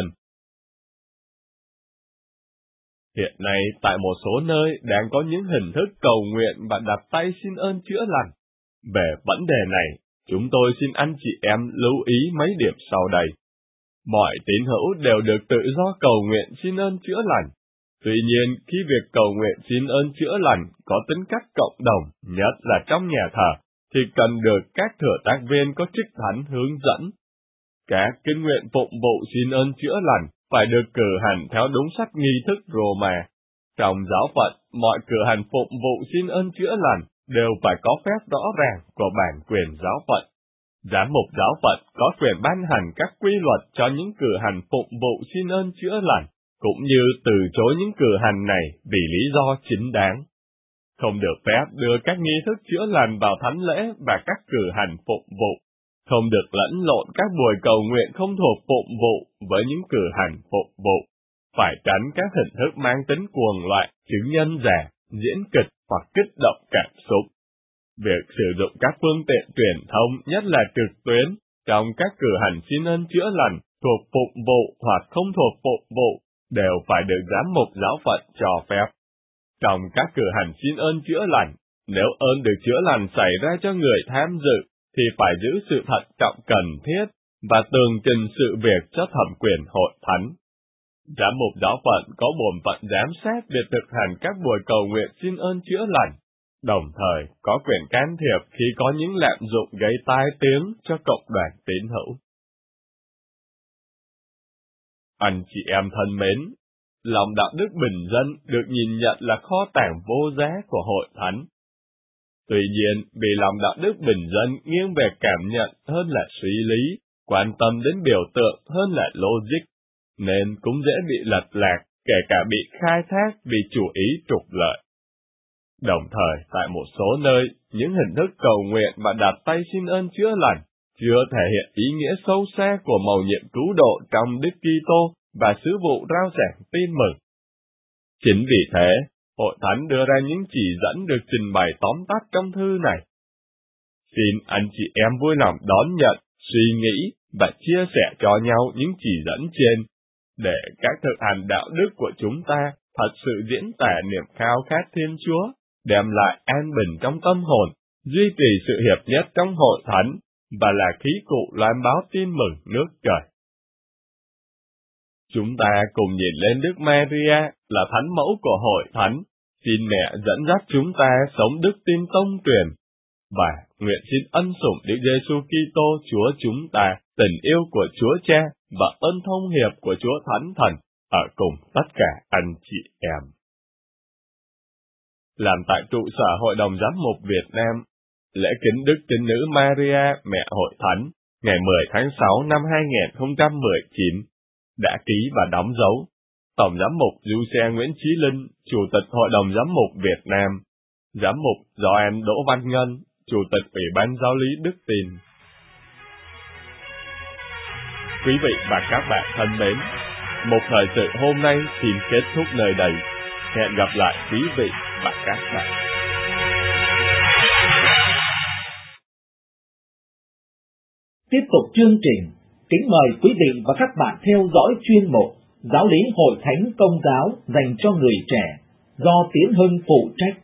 Hiện nay, tại một số nơi đang có những hình thức cầu nguyện và đặt tay xin ơn chữa lành. Về vấn đề này, chúng tôi xin anh chị em lưu ý mấy điểm sau đây. Mọi tín hữu đều được tự do cầu nguyện xin ơn chữa lành. Tuy nhiên, khi việc cầu nguyện xin ơn chữa lành có tính cách cộng đồng, nhất là trong nhà thờ, thì cần được các thừa tác viên có chức thánh hướng dẫn. Các kinh nguyện phụng vụ xin ơn chữa lành phải được cử hành theo đúng sách nghi thức Roma. Trong giáo phận, mọi cử hành phụng vụ xin ơn chữa lành đều phải có phép rõ ràng của bản quyền giáo phận. Giám mục giáo phận có quyền ban hành các quy luật cho những cử hành phụng vụ xin ơn chữa lành, cũng như từ chối những cử hành này vì lý do chính đáng. Không được phép đưa các nghi thức chữa lành vào thánh lễ và các cử hành phụng vụ. Không được lẫn lộn các buổi cầu nguyện không thuộc phụng vụ với những cử hành phụng vụ. Phải tránh các hình thức mang tính cuồng loạn, chứng nhân giả, diễn kịch hoặc kích động cảm xúc. Việc sử dụng các phương tiện truyền thông, nhất là trực tuyến, trong các cử hành xin ơn chữa lành thuộc phụng vụ hoặc không thuộc phụng vụ, đều phải được giám mục giáo phận cho phép. Trong các cử hành xin ơn chữa lành, nếu ơn được chữa lành xảy ra cho người tham dự, thì phải giữ sự thận trọng cần thiết và tường trình sự việc cho thẩm quyền hội thánh. Giám mục giáo phận có bổn phận giám sát việc thực hành các buổi cầu nguyện xin ơn chữa lành, đồng thời có quyền can thiệp khi có những lạm dụng gây tai tiếng cho cộng đoàn tín hữu. Anh chị em thân mến, lòng đạo đức bình dân được nhìn nhận là kho tàng vô giá của hội thánh. Tuy nhiên, vì lòng đạo đức bình dân nghiêng về cảm nhận hơn là suy lý, quan tâm đến biểu tượng hơn là logic, nên cũng dễ bị lệch lạc, kể cả bị khai thác vì chủ ý trục lợi. Đồng thời, tại một số nơi, những hình thức cầu nguyện và đặt tay xin ơn chữa lành chưa thể hiện ý nghĩa sâu xa của mầu nhiệm cứu độ trong Đức Kitô và sứ vụ rao giảng tin mừng. Chính vì thế, Hội Thánh đưa ra những chỉ dẫn được trình bày tóm tắt trong thư này. Xin anh chị em vui lòng đón nhận, suy nghĩ và chia sẻ cho nhau những chỉ dẫn trên, để các thực hành đạo đức của chúng ta thật sự diễn tả niềm khao khát Thiên Chúa, đem lại an bình trong tâm hồn, duy trì sự hiệp nhất trong Hội Thánh, và là khí cụ loan báo tin mừng nước trời. Chúng ta cùng nhìn lên Đức Maria là thánh mẫu của Hội Thánh, xin mẹ dẫn dắt chúng ta sống đức tin tông truyền, và nguyện xin ân sủng Đức Giêsu Kitô Chúa chúng ta, tình yêu của Chúa Cha và ơn thông hiệp của Chúa Thánh Thần ở cùng tất cả anh chị em. Làm tại trụ sở Hội đồng Giám mục Việt Nam, lễ kính Đức Trinh Nữ Maria Mẹ Hội Thánh ngày mười tháng sáu năm hai nghìn không trăm mười chín đã ký và đóng dấu Tổng Giám mục Giuse Nguyễn Chí Linh, Chủ tịch Hội đồng Giám mục Việt Nam, Giám mục Gioan Đỗ Văn Ngân, Chủ tịch Ủy ban Giáo lý Đức Tin. Quý vị và các bạn thân mến, một thời sự hôm nay xin kết thúc nơi đây. Hẹn gặp lại quý vị và các bạn. Tiếp tục chương trình, kính mời quý vị và các bạn theo dõi chuyên mục Giáo lý Hội Thánh Công giáo dành cho người trẻ do Tiến Hưng phụ trách.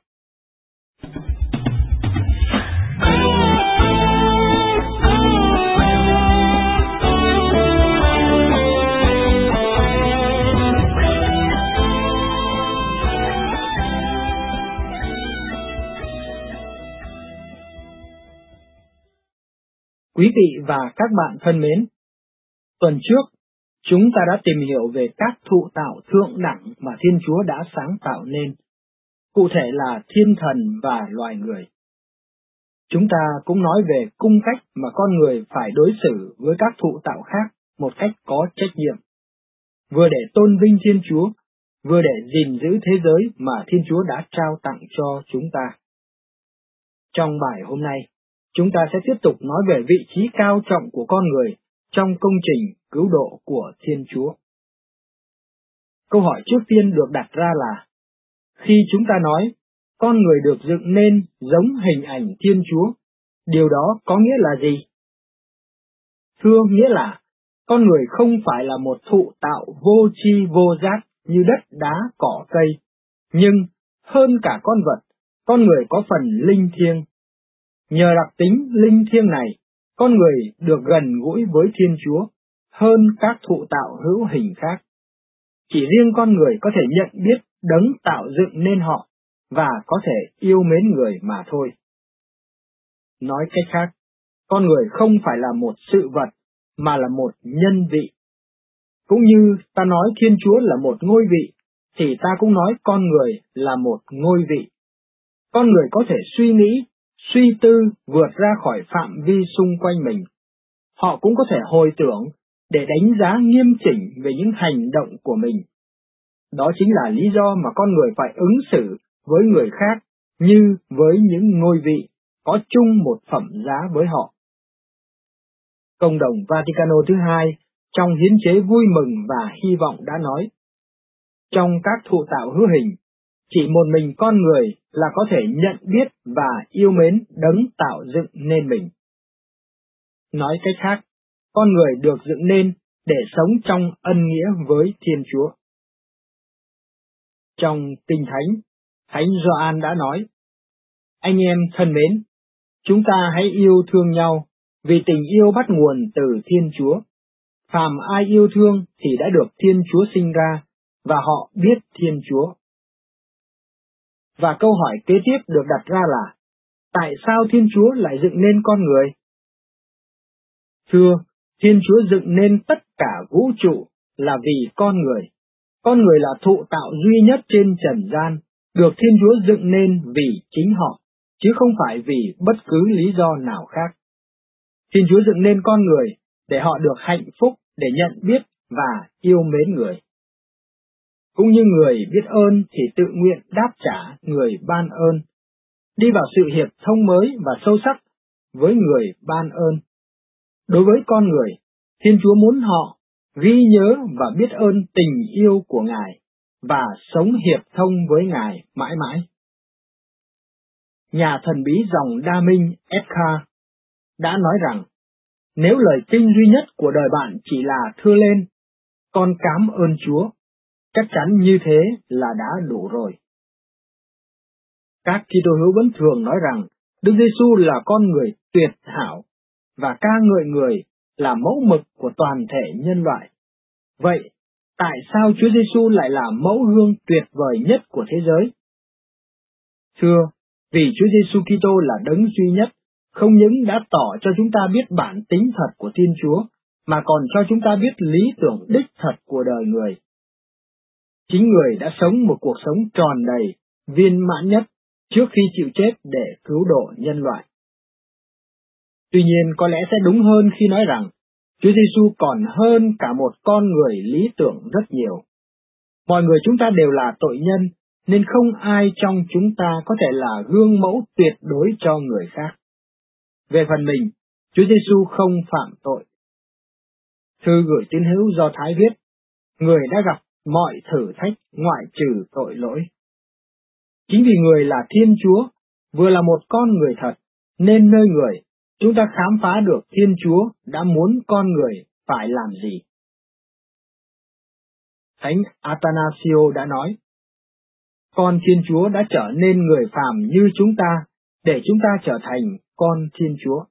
Quý vị và các bạn thân mến, tuần trước chúng ta đã tìm hiểu về các thụ tạo thượng đẳng mà Thiên Chúa đã sáng tạo nên, cụ thể là thiên thần và loài người. Chúng ta cũng nói về cung cách mà con người phải đối xử với các thụ tạo khác một cách có trách nhiệm, vừa để tôn vinh Thiên Chúa, vừa để gìn giữ thế giới mà Thiên Chúa đã trao tặng cho chúng ta. Trong bài hôm nay, chúng ta sẽ tiếp tục nói về vị trí cao trọng của con người trong công trình cứu độ của Thiên Chúa. Câu hỏi trước tiên được đặt ra là, khi chúng ta nói con người được dựng nên giống hình ảnh Thiên Chúa, điều đó có nghĩa là gì? Thưa, nghĩa là con người không phải là một thụ tạo vô tri vô giác như đất, đá, cỏ, cây, nhưng hơn cả con vật, con người có phần linh thiêng. Nhờ đặc tính linh thiêng này, con người được gần gũi với Thiên Chúa hơn các thụ tạo hữu hình khác. Chỉ riêng con người có thể nhận biết đấng tạo dựng nên họ và có thể yêu mến người mà thôi. Nói cách khác, con người không phải là một sự vật mà là một nhân vị. Cũng như ta nói Thiên Chúa là một ngôi vị, thì ta cũng nói con người là một ngôi vị. Con người có thể suy nghĩ, suy tư vượt ra khỏi phạm vi xung quanh mình. Họ cũng có thể hồi tưởng để đánh giá nghiêm chỉnh về những hành động của mình. Đó chính là lý do mà con người phải ứng xử với người khác như với những ngôi vị, có chung một phẩm giá với họ. Cộng đồng Vaticano thứ hai trong hiến chế vui mừng và hy vọng đã nói, trong các thụ tạo hữu hình, chỉ một mình con người là có thể nhận biết và yêu mến đấng tạo dựng nên mình. Nói cách khác, con người được dựng nên để sống trong ân nghĩa với Thiên Chúa. Trong Kinh Thánh, Thánh Gioan đã nói, anh em thân mến, chúng ta hãy yêu thương nhau, vì tình yêu bắt nguồn từ Thiên Chúa. Phàm ai yêu thương thì đã được Thiên Chúa sinh ra, và họ biết Thiên Chúa. Và câu hỏi kế tiếp được đặt ra là, tại sao Thiên Chúa lại dựng nên con người? Thưa, Thiên Chúa dựng nên tất cả vũ trụ là vì con người. Con người là thụ tạo duy nhất trên trần gian, được Thiên Chúa dựng nên vì chính họ, chứ không phải vì bất cứ lý do nào khác. Thiên Chúa dựng nên con người để họ được hạnh phúc, để nhận biết và yêu mến người. Cũng như người biết ơn thì tự nguyện đáp trả người ban ơn, đi vào sự hiệp thông mới và sâu sắc với người ban ơn. Đối với con người, Thiên Chúa muốn họ ghi nhớ và biết ơn tình yêu của Ngài và sống hiệp thông với Ngài mãi mãi. Nhà thần bí dòng Đa Minh Eckhart đã nói rằng, nếu lời kinh duy nhất của đời bạn chỉ là thưa lên, con cám ơn Chúa, chắc chắn như thế là đã đủ rồi. Các Kitô hữu vẫn thường nói rằng Đức Giêsu là con người tuyệt hảo và ca ngợi người là mẫu mực của toàn thể nhân loại. Vậy, tại sao Chúa Giêsu lại là mẫu gương tuyệt vời nhất của thế giới? Thưa, vì Chúa Giêsu Kitô là đấng duy nhất, không những đã tỏ cho chúng ta biết bản tính thật của Thiên Chúa, mà còn cho chúng ta biết lý tưởng đích thật của đời người. Chính người đã sống một cuộc sống tròn đầy, viên mãn nhất trước khi chịu chết để cứu độ nhân loại. Tuy nhiên, có lẽ sẽ đúng hơn khi nói rằng Chúa Giêsu còn hơn cả một con người lý tưởng rất nhiều. Mọi người chúng ta đều là tội nhân, nên không ai trong chúng ta có thể là gương mẫu tuyệt đối cho người khác. Về phần mình, Chúa Giêsu không phạm tội. Thư gửi tín hữu Do Thái viết, người đã gặp mọi thử thách ngoại trừ tội lỗi. Chính vì người là Thiên Chúa, vừa là một con người thật, nên nơi người, chúng ta khám phá được Thiên Chúa đã muốn con người phải làm gì. Thánh Athanasio đã nói, con Thiên Chúa đã trở nên người phàm như chúng ta, để chúng ta trở thành con Thiên Chúa.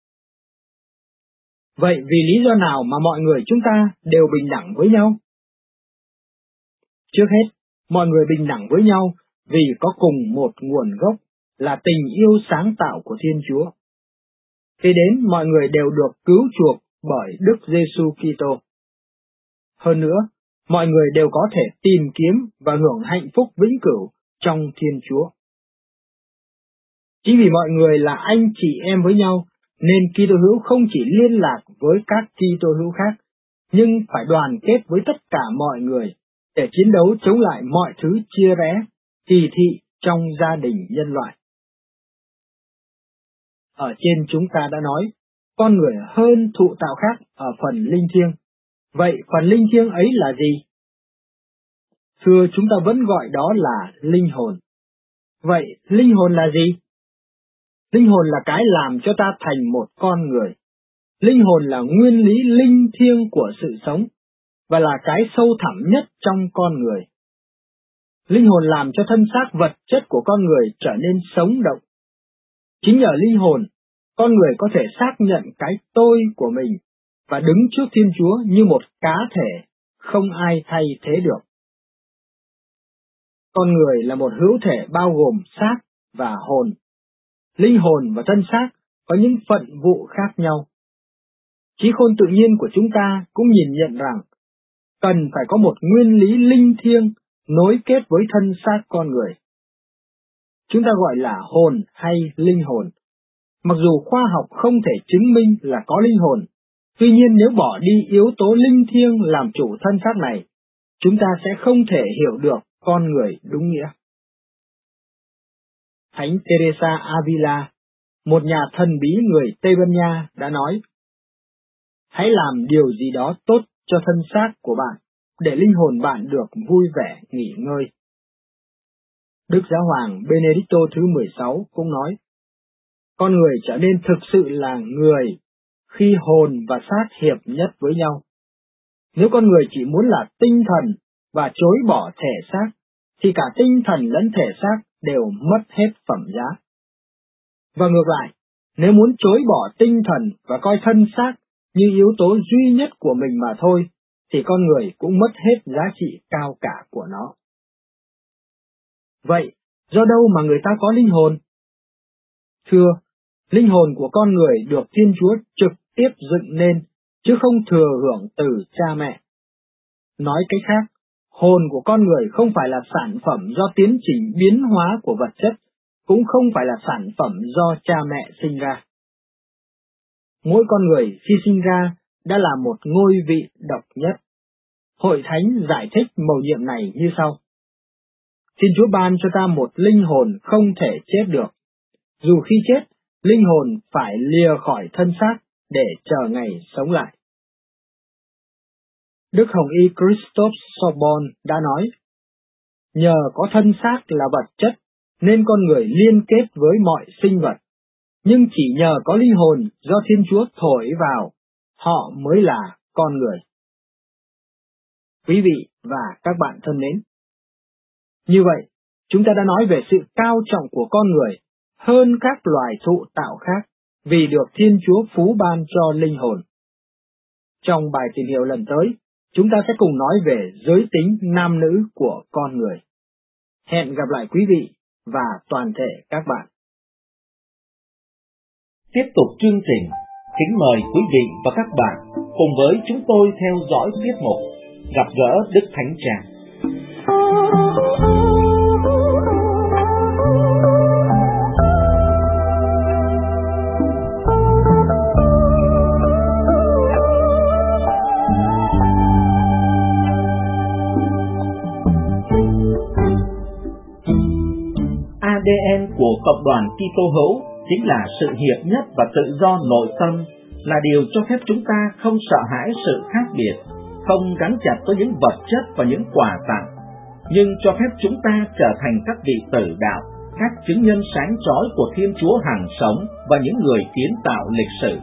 Vậy vì lý do nào mà mọi người chúng ta đều bình đẳng với nhau? Trước hết, mọi người bình đẳng với nhau vì có cùng một nguồn gốc là tình yêu sáng tạo của Thiên Chúa. Khi đến, mọi người đều được cứu chuộc bởi Đức Giêsu Kitô. Hơn nữa, mọi người đều có thể tìm kiếm và hưởng hạnh phúc vĩnh cửu trong Thiên Chúa. Chính vì mọi người là anh chị em với nhau, nên Kitô hữu không chỉ liên lạc với các Kitô hữu khác, nhưng phải đoàn kết với tất cả mọi người để chiến đấu chống lại mọi thứ chia rẽ, kỳ thị trong gia đình nhân loại. Ở trên chúng ta đã nói, con người hơn thụ tạo khác ở phần linh thiêng. Vậy phần linh thiêng ấy là gì? Thưa, chúng ta vẫn gọi đó là linh hồn. Vậy linh hồn là gì? Linh hồn là cái làm cho ta thành một con người. Linh hồn là nguyên lý linh thiêng của sự sống, và là cái sâu thẳm nhất trong con người. Linh hồn làm cho thân xác vật chất của con người trở nên sống động. Chính nhờ linh hồn, con người có thể xác nhận cái tôi của mình và đứng trước Thiên Chúa như một cá thể, không ai thay thế được. Con người là một hữu thể bao gồm xác và hồn. Linh hồn và thân xác có những phận vụ khác nhau. Trí khôn tự nhiên của chúng ta cũng nhìn nhận rằng cần phải có một nguyên lý linh thiêng nối kết với thân xác con người. Chúng ta gọi là hồn hay linh hồn. Mặc dù khoa học không thể chứng minh là có linh hồn, tuy nhiên nếu bỏ đi yếu tố linh thiêng làm chủ thân xác này, chúng ta sẽ không thể hiểu được con người đúng nghĩa. Thánh Teresa Avila, một nhà thần bí người Tây Ban Nha đã nói: hãy làm điều gì đó tốt cho thân xác của bạn, để linh hồn bạn được vui vẻ nghỉ ngơi. Đức Giáo hoàng Benedicto thứ mười sáu cũng nói: con người trở nên thực sự là người khi hồn và xác hiệp nhất với nhau. Nếu con người chỉ muốn là tinh thần và chối bỏ thể xác, thì cả tinh thần lẫn thể xác đều mất hết phẩm giá. Và ngược lại, nếu muốn chối bỏ tinh thần và coi thân xác như yếu tố duy nhất của mình mà thôi, thì con người cũng mất hết giá trị cao cả của nó. Vậy, do đâu mà người ta có linh hồn? Thưa, linh hồn của con người được Thiên Chúa trực tiếp dựng nên, chứ không thừa hưởng từ cha mẹ. Nói cách khác, hồn của con người không phải là sản phẩm do tiến trình biến hóa của vật chất, cũng không phải là sản phẩm do cha mẹ sinh ra. Mỗi con người khi sinh ra đã là một ngôi vị độc nhất. Hội Thánh giải thích mầu nhiệm này như sau: Thiên Chúa ban cho ta một linh hồn không thể chết được. Dù khi chết, linh hồn phải lìa khỏi thân xác để chờ ngày sống lại. Đức Hồng Y Christophe Sorbonne đã nói: nhờ có thân xác là vật chất, nên con người liên kết với mọi sinh vật, nhưng chỉ nhờ có linh hồn do Thiên Chúa thổi vào, họ mới là con người. Quý vị và các bạn thân mến, như vậy, chúng ta đã nói về sự cao trọng của con người hơn các loài thụ tạo khác vì được Thiên Chúa phú ban cho linh hồn. Trong bài tìm hiểu lần tới, chúng ta sẽ cùng nói về giới tính nam nữ của con người. Hẹn gặp lại quý vị và toàn thể các bạn. Tiếp tục chương trình, kính mời quý vị và các bạn cùng với chúng tôi theo dõi tiết mục Gặp gỡ Đức Thánh Cha. a đê en của cộng đoàn Kitô hữu chính là sự hiệp nhất và tự do nội tâm, là điều cho phép chúng ta không sợ hãi sự khác biệt, không gắn chặt với những vật chất và những quà tặng, nhưng cho phép chúng ta trở thành các vị tử đạo, các chứng nhân sáng chói của Thiên Chúa hằng sống và những người kiến tạo lịch sử.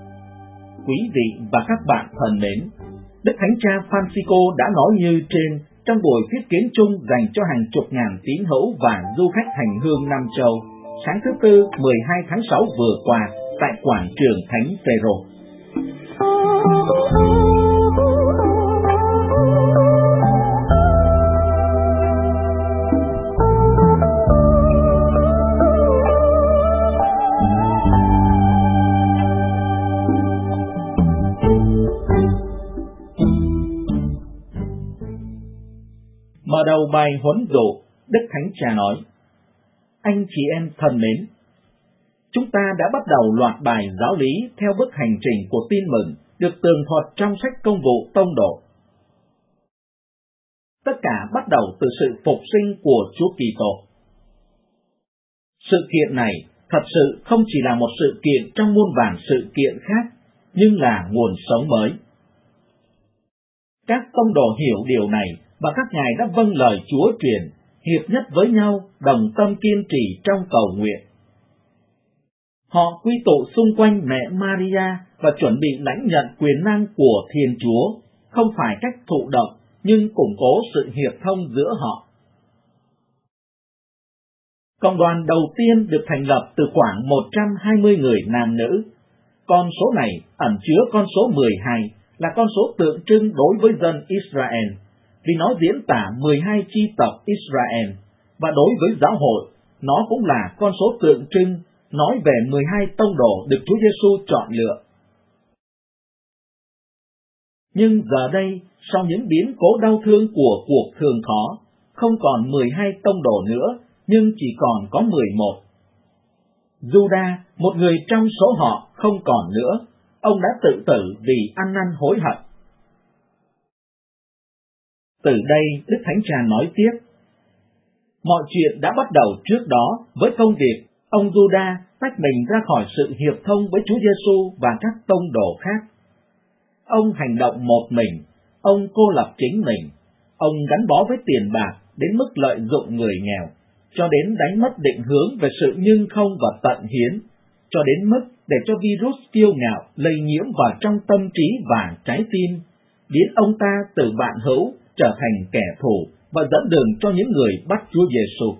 Quý vị và các bạn thân mến, Đức Thánh Cha Francisco đã nói như trên trong buổi tiếp kiến chung dành cho hàng chục ngàn tín hữu và du khách hành hương Nam Châu, sáng thứ Tư mười hai tháng sáu vừa qua tại quảng trường Thánh Phêrô. Mở đầu bài huấn dụ, Đức Thánh Cha nói: Anh chị em thân mến, chúng ta đã bắt đầu loạt bài giáo lý theo bức hành trình của tin mừng được tường thuật trong sách Công vụ Tông đồ. Tất cả bắt đầu từ sự phục sinh của Chúa Kitô. Sự kiện này thật sự không chỉ là một sự kiện trong muôn vàn sự kiện khác, nhưng là nguồn sống mới. Các tông đồ hiểu điều này và các ngài đã vâng lời Chúa truyền, hiệp nhất với nhau, đồng tâm kiên trì trong cầu nguyện. Họ quy tụ xung quanh mẹ Maria và chuẩn bị lãnh nhận quyền năng của Thiên Chúa, không phải cách thụ động, nhưng củng cố sự hiệp thông giữa họ. Cộng đoàn đầu tiên được thành lập từ khoảng một trăm hai mươi người nam nữ. Con số này ẩn chứa con số mười hai, là con số tượng trưng đối với dân Israel, vì nó diễn tả mười hai chi tộc Israel, và đối với giáo hội, nó cũng là con số tượng trưng nói về mười hai tông đồ được Chúa Giêsu chọn lựa. Nhưng giờ đây, sau những biến cố đau thương của cuộc thương khó, không còn mười hai tông đồ nữa, nhưng chỉ còn có mười một. Juda, một người trong số họ, không còn nữa. Ông đã tự tử vì ăn năn hối hận. Từ đây, Đức Thánh Cha nói tiếp: Mọi chuyện đã bắt đầu trước đó với công việc ông Juda tách mình ra khỏi sự hiệp thông với Chúa Giêsu và các tông đồ khác. Ông hành động một mình, ông cô lập chính mình, ông gắn bó với tiền bạc đến mức lợi dụng người nghèo, cho đến đánh mất định hướng về sự nhưng không và tận hiến, cho đến mức để cho virus kiêu ngạo lây nhiễm vào trong tâm trí và trái tim, biến ông ta từ bạn hữu trở thành kẻ thù và dẫn đường cho những người bắt Chúa Giêsu.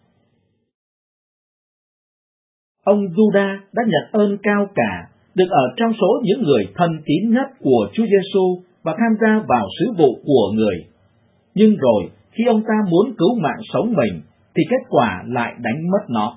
Ông Juda đã nhận ơn cao cả, được ở trong số những người thân tín nhất của Chúa Giêsu và tham gia vào sứ vụ của người. Nhưng rồi, khi ông ta muốn cứu mạng sống mình, thì kết quả lại đánh mất nó.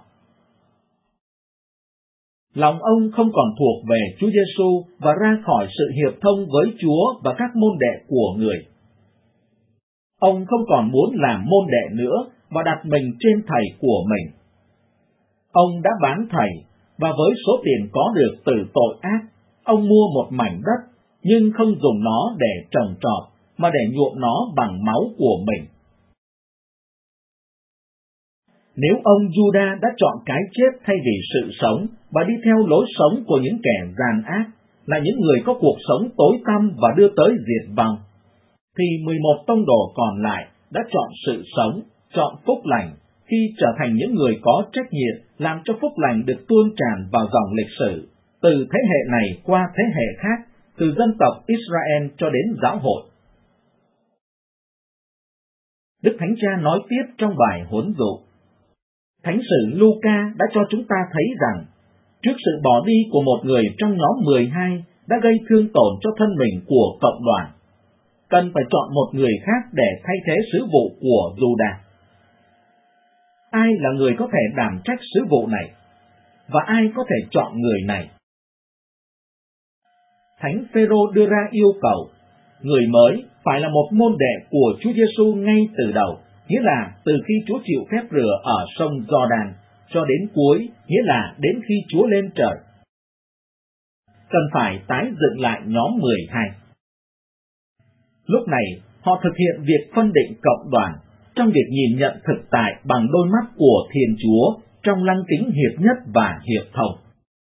Lòng ông không còn thuộc về Chúa Giêsu và ra khỏi sự hiệp thông với Chúa và các môn đệ của người. Ông không còn muốn làm môn đệ nữa và đặt mình trên thầy của mình. Ông đã bán thầy, và với số tiền có được từ tội ác, ông mua một mảnh đất, nhưng không dùng nó để trồng trọt, mà để nhuộm nó bằng máu của mình. Nếu ông Juda đã chọn cái chết thay vì sự sống, và đi theo lối sống của những kẻ gian ác, là những người có cuộc sống tối tăm và đưa tới diệt vong, thì mười một tông đồ còn lại đã chọn sự sống, chọn phúc lành, khi trở thành những người có trách nhiệm làm cho phúc lành được tuôn tràn vào dòng lịch sử, từ thế hệ này qua thế hệ khác, từ dân tộc Israel cho đến giáo hội. Đức Thánh Cha nói tiếp trong bài huấn dụ: Thánh sử Luca đã cho chúng ta thấy rằng, trước sự bỏ đi của một người trong nhóm mười hai đã gây thương tổn cho thân mình của cộng đoàn, cần phải chọn một người khác để thay thế sứ vụ của Juda. Ai là người có thể đảm trách sứ vụ này? Và ai có thể chọn người này? Thánh Phêrô đưa ra yêu cầu, người mới phải là một môn đệ của Chúa Giêsu ngay từ đầu, nghĩa là từ khi Chúa chịu phép rửa ở sông Giođan cho đến cuối, nghĩa là đến khi Chúa lên trời. Cần phải tái dựng lại nhóm mười hai. Lúc này, họ thực hiện việc phân định cộng đoàn trong việc nhìn nhận thực tại bằng đôi mắt của Thiên Chúa trong lăng kính hiệp nhất và hiệp thông.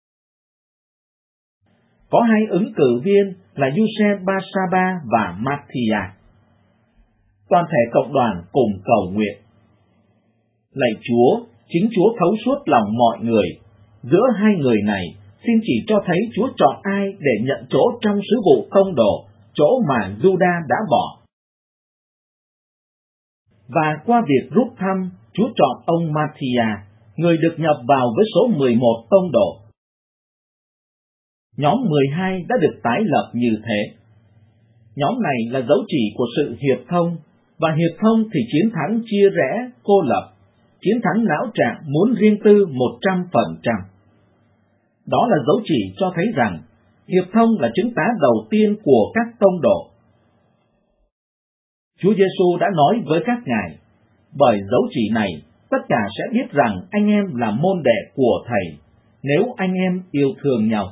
Có hai ứng cử viên là Giuse Barsaba và Matthias. Toàn thể cộng đoàn cùng cầu nguyện: Lạy Chúa, chính Chúa thấu suốt lòng mọi người. Giữa hai người này, xin chỉ cho thấy Chúa chọn ai để nhận chỗ trong sứ vụ công đồ, chỗ mà Juda đã bỏ. và qua việc rút thăm, Chúa chọn ông Matthia, người được nhập vào với số mười một tông đồ. Nhóm mười hai đã được tái lập như thế. Nhóm này là dấu chỉ của sự hiệp thông, và hiệp thông thì chiến thắng chia rẽ, cô lập, chiến thắng não trạng muốn riêng tư một trăm phần trăm. Đó là dấu chỉ cho thấy rằng hiệp thông là chứng tá đầu tiên của các tông đồ. Chúa Giêsu đã nói với các ngài, bởi dấu chỉ này, tất cả sẽ biết rằng anh em là môn đệ của Thầy, nếu anh em yêu thương nhau.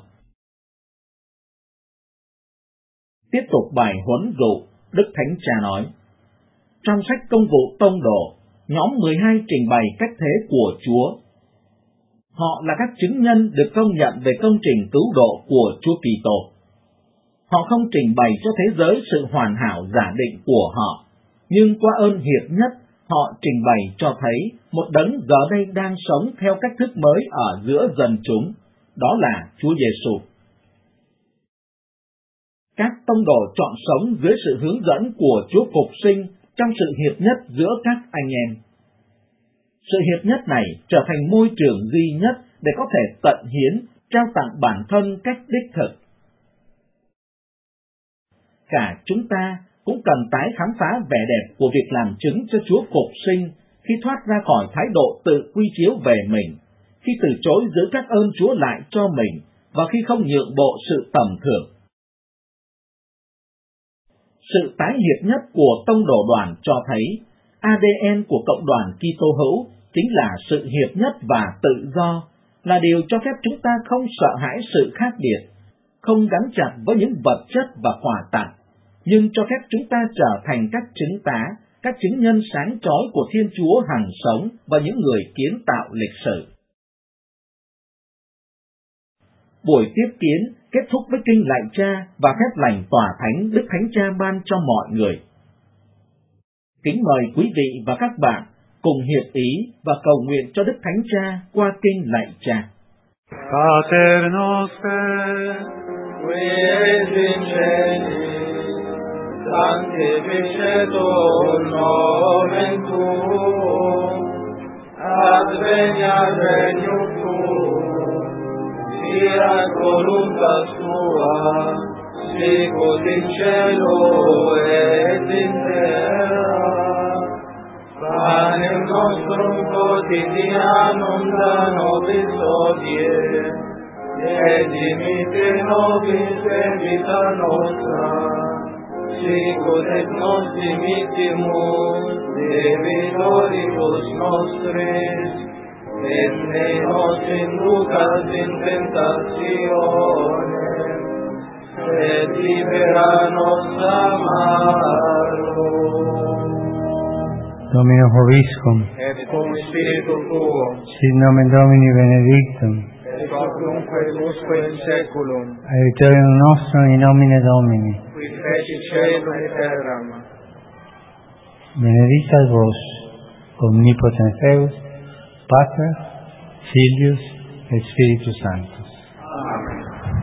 Tiếp tục bài huấn dụ, Đức Thánh Cha nói, trong sách Công vụ Tông đồ, nhóm mười hai trình bày cách thế của Chúa. Họ là các chứng nhân được công nhận về công trình cứu độ của Chúa Kitô. Họ không trình bày cho thế giới sự hoàn hảo giả định của họ, nhưng qua ơn hiệp nhất, họ trình bày cho thấy một đấng giờ đây đang sống theo cách thức mới ở giữa dân chúng, đó là Chúa Giêsu. Các tông đồ chọn sống dưới sự hướng dẫn của Chúa Phục sinh trong sự hiệp nhất giữa các anh em. Sự hiệp nhất này trở thành môi trường duy nhất để có thể tận hiến, trao tặng bản thân cách đích thực. Cả chúng ta cũng cần tái khám phá vẻ đẹp của việc làm chứng cho Chúa Phục sinh khi thoát ra khỏi thái độ tự quy chiếu về mình, khi từ chối giữ các ơn Chúa lại cho mình và khi không nhượng bộ sự tầm thường. Sự tái hiệp nhất của tông đồ đoàn cho thấy a đê en của cộng đoàn Kitô hữu chính là sự hiệp nhất và tự do, là điều cho phép chúng ta không sợ hãi sự khác biệt, không gắn chặt với những vật chất và quà tặng, nhưng cho phép chúng ta trở thành các chứng tá, các chứng nhân sáng chói của Thiên Chúa hằng sống và những người kiến tạo lịch sử. Buổi tiếp kiến kết thúc với kinh lạy Cha và phép lành tòa thánh Đức Thánh Cha ban cho mọi người. Kính mời quý vị và các bạn cùng hiệp ý và cầu nguyện cho Đức Thánh Cha qua kinh lạy Cha. Pater noster, qui es in celis, sanctificetur nomen tuum, adveniat regnum tuum, fiat voluntas tua, sicut in cielo et in terra. Panem nostrum quotidianum da nobis hodie, et dimitte nobis debita nostra, sicut et nos dimittimus debitoribus nostris, et ne nos inducas in tentationem, et libera nos a malo. Domino Hoviscum, Et cum spiritu tuo, sit nomen Domini benedictum, et quodcumque usque in saeculum, aiuterium nostrum in nomine Domini, qui feci caelum et terram. benedictas vos, omnipotens Deus, Pater, Filius et Spiritus Sanctus. Amen.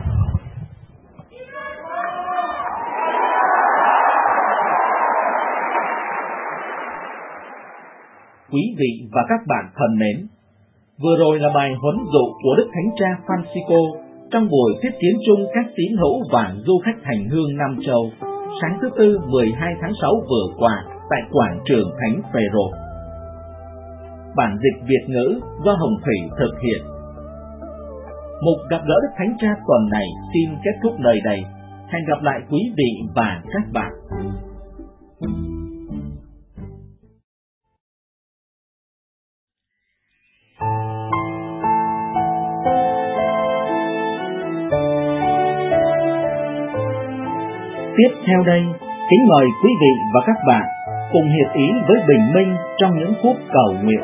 Quý vị và các bạn thân mến, vừa rồi là bài huấn dụ của Đức Thánh Cha Francisco trong buổi tiếp kiến chung các tín hữu và du khách hành hương Nam Châu sáng thứ Tư mười hai tháng sáu vừa qua tại quảng trường Thánh Phêrô. Bản dịch Việt ngữ do Hồng Thủy thực hiện. Mục gặp gỡ Đức Thánh Cha tuần này xin kết thúc nơi đây. Hẹn gặp lại quý vị và các bạn. Tiếp theo đây, kính mời quý vị và các bạn cùng hiệp ý với Bình Minh trong những phút cầu nguyện.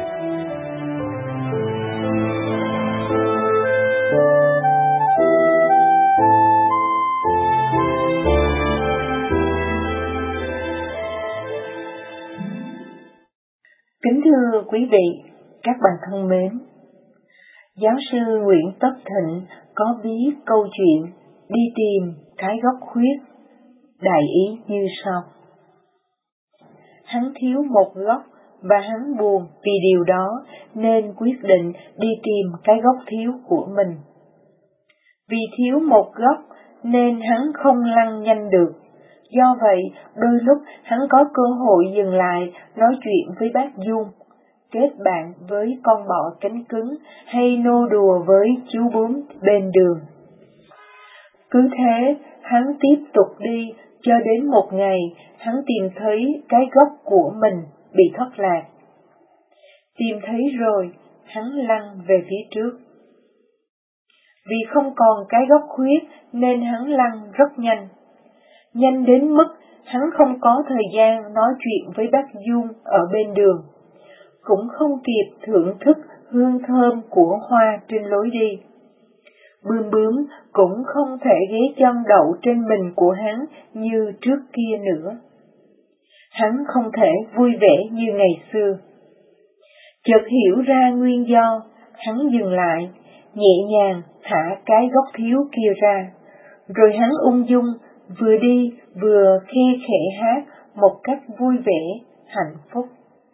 Kính thưa quý vị, các bạn thân mến, giáo sư Nguyễn Tất Thịnh có viết câu chuyện đi tìm cái gốc khuyết, đại ý như sau. Hắn thiếu một gốc và hắn buồn vì điều đó nên quyết định đi tìm cái gốc thiếu của mình. Vì thiếu một gốc nên hắn không lăn nhanh được. Do vậy, đôi lúc hắn có cơ hội dừng lại nói chuyện với bác Dung, kết bạn với con bọ cánh cứng hay nô đùa với chú bướm bên đường. Cứ thế, hắn tiếp tục đi cho đến một ngày hắn tìm thấy cái gốc của mình bị thất lạc. Tìm thấy rồi, hắn lăn về phía trước. Vì không còn cái gốc khuyết nên hắn lăn rất nhanh. Nhanh đến mức hắn không có thời gian nói chuyện với bác Dung ở bên đường, cũng không kịp thưởng thức hương thơm của hoa trên lối đi. Bướm bướm cũng không thể ghé chân đậu trên mình của hắn như trước kia nữa. Hắn không thể vui vẻ như ngày xưa. Chợt hiểu ra nguyên do, hắn dừng lại, nhẹ nhàng thả cái gốc thiếu kia ra, rồi hắn ung dung vừa đi vừa khe khẽ hát một cách vui vẻ, hạnh phúc.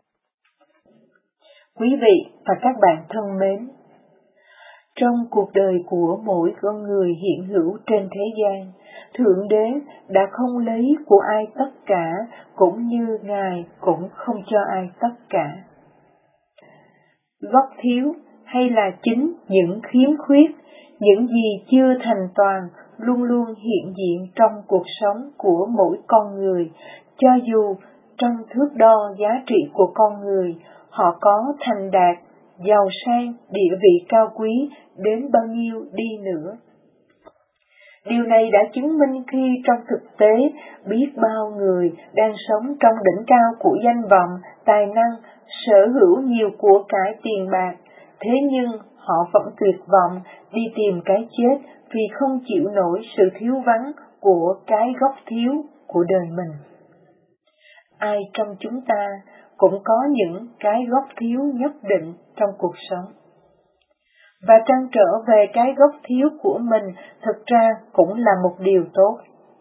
Quý vị và các bạn thân mến, trong cuộc đời của mỗi con người hiện hữu trên thế gian, Thượng Đế đã không lấy của ai tất cả, cũng như Ngài cũng không cho ai tất cả. Gốc thiếu hay là chính những khiếm khuyết, những gì chưa thành toàn luôn luôn hiện diện trong cuộc sống của mỗi con người, cho dù trong thước đo giá trị của con người, họ có thành đạt, giàu sang, địa vị cao quý đến bao nhiêu đi nữa. Điều này đã chứng minh khi trong thực tế biết bao người đang sống trong đỉnh cao của danh vọng, tài năng, sở hữu nhiều của cải tiền bạc, thế nhưng họ vẫn tuyệt vọng đi tìm cái chết vì không chịu nổi sự thiếu vắng của cái gốc thiếu của đời mình. Ai trong chúng ta cũng có những cái gốc thiếu nhất định trong cuộc sống. Và trăn trở về cái gốc thiếu của mình thực ra cũng là một điều tốt.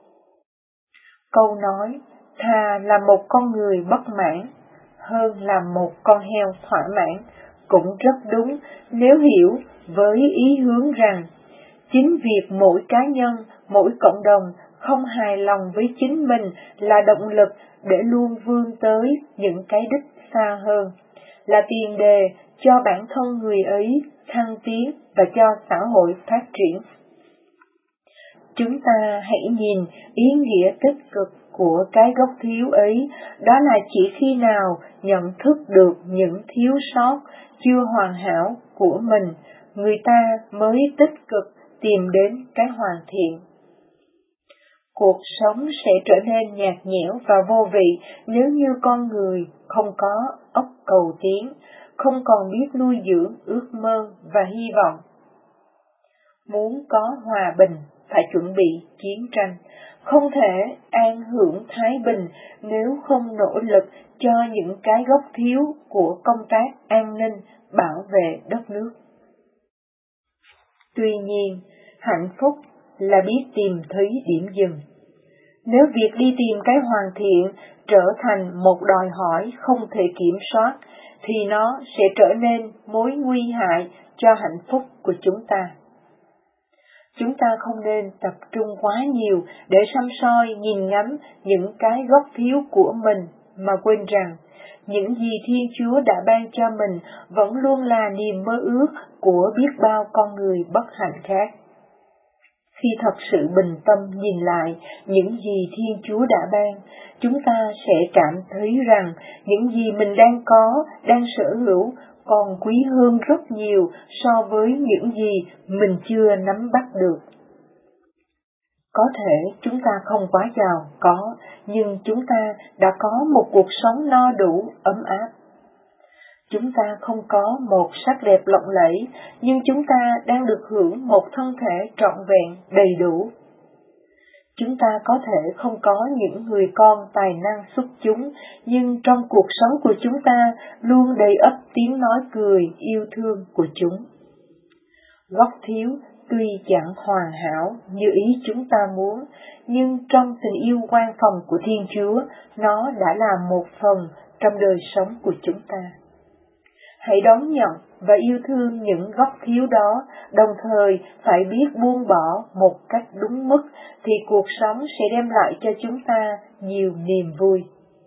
Câu nói, thà là một con người bất mãn, hơn là một con heo thỏa mãn, cũng rất đúng nếu hiểu với ý hướng rằng, chính việc mỗi cá nhân, mỗi cộng đồng không hài lòng với chính mình là động lực để luôn vươn tới những cái đích xa hơn, là tiền đề cho bản thân người ấy thăng tiến và cho xã hội phát triển. Chúng ta hãy nhìn ý nghĩa tích cực của cái gốc thiếu ấy, đó là chỉ khi nào nhận thức được những thiếu sót chưa hoàn hảo của mình, người ta mới tích cực tìm đến cái hoàn thiện. Cuộc sống sẽ trở nên nhạt nhẽo và vô vị nếu như con người không có óc cầu tiến, không còn biết nuôi dưỡng ước mơ và hy vọng. Muốn có hòa bình phải chuẩn bị chiến tranh, không thể an hưởng thái bình nếu không nỗ lực cho những cái gốc thiếu của công tác an ninh bảo vệ đất nước. Tuy nhiên, hạnh phúc là biết tìm thấy điểm dừng. Nếu việc đi tìm cái hoàn thiện trở thành một đòi hỏi không thể kiểm soát, thì nó sẽ trở nên mối nguy hại cho hạnh phúc của chúng ta. Chúng ta không nên tập trung quá nhiều để săm soi nhìn ngắm những cái gốc thiếu của mình mà quên rằng những gì Thiên Chúa đã ban cho mình vẫn luôn là niềm mơ ước của biết bao con người bất hạnh khác. Khi thật sự bình tâm nhìn lại những gì Thiên Chúa đã ban, chúng ta sẽ cảm thấy rằng những gì mình đang có, đang sở hữu còn quý hơn rất nhiều so với những gì mình chưa nắm bắt được. Có thể chúng ta không quá giàu có, nhưng chúng ta đã có một cuộc sống no đủ, ấm áp. Chúng ta không có một sắc đẹp lộng lẫy, nhưng chúng ta đang được hưởng một thân thể trọn vẹn, đầy đủ. Chúng ta có thể không có những người con tài năng xuất chúng, nhưng trong cuộc sống của chúng ta luôn đầy ắp tiếng nói cười, yêu thương của chúng. Gốc thiếu tuy chẳng hoàn hảo như ý chúng ta muốn, nhưng trong tình yêu quan phòng của Thiên Chúa, nó đã là một phần trong đời sống của chúng ta. Hãy đón nhận và yêu thương những góc thiếu đó, đồng thời phải biết buông bỏ một cách đúng mức, thì cuộc sống sẽ đem lại cho chúng ta nhiều niềm vui.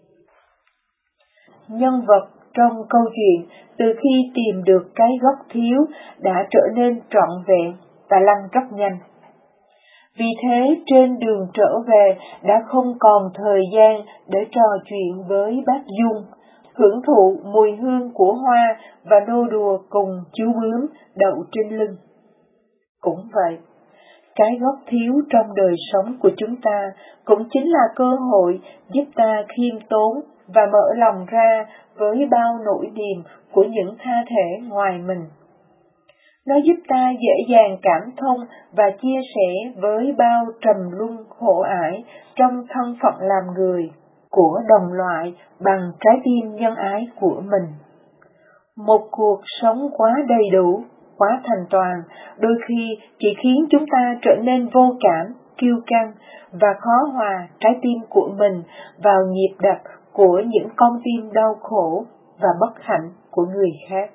Nhân vật trong câu chuyện từ khi tìm được cái góc thiếu đã trở nên trọn vẹn và lăn rất nhanh. Vì thế trên đường trở về đã không còn thời gian để trò chuyện với bác Dung, hưởng thụ mùi hương của hoa và nô đùa cùng chú bướm đậu trên lưng. Cũng vậy, cái góc thiếu trong đời sống của chúng ta cũng chính là cơ hội giúp ta khiêm tốn và mở lòng ra với bao nỗi niềm của những tha thể ngoài mình. Nó giúp ta dễ dàng cảm thông và chia sẻ với bao trầm luân khổ ải trong thân phận làm người của đồng loại bằng trái tim nhân ái của mình. Một cuộc sống quá đầy đủ, quá thành toàn, đôi khi chỉ khiến chúng ta trở nên vô cảm, kiêu căng và khó hòa trái tim của mình vào nhịp đập của những con tim đau khổ và bất hạnh của người khác.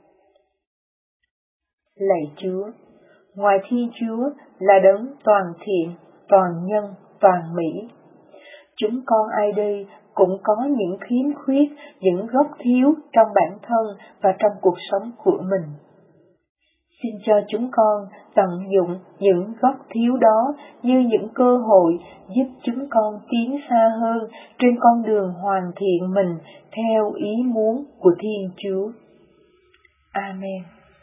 Lạy Chúa, ngoài Thiên Chúa là đấng toàn thiện, toàn nhân, toàn mỹ. Chúng con ai đây cũng có những khiếm khuyết, những góc thiếu trong bản thân và trong cuộc sống của mình. Xin cho chúng con tận dụng những góc thiếu đó như những cơ hội giúp chúng con tiến xa hơn trên con đường hoàn thiện mình theo ý muốn của Thiên Chúa. Amen.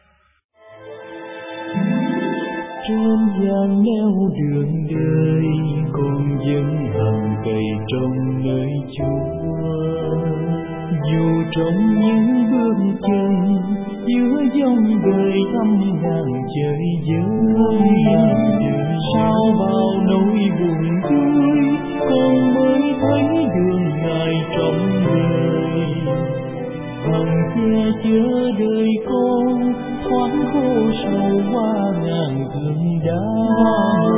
Trên gian neo đường đời con vẫn hàng cày trong nơi Chúa, dù trong những bước chân giữa dòng đời thăm ngàn trời giới, sao bao nỗi buồn vui con mới thấy đường Ngài trong đời. Hằng che chở đời con thoáng khô sầu qua ngàn thương đau.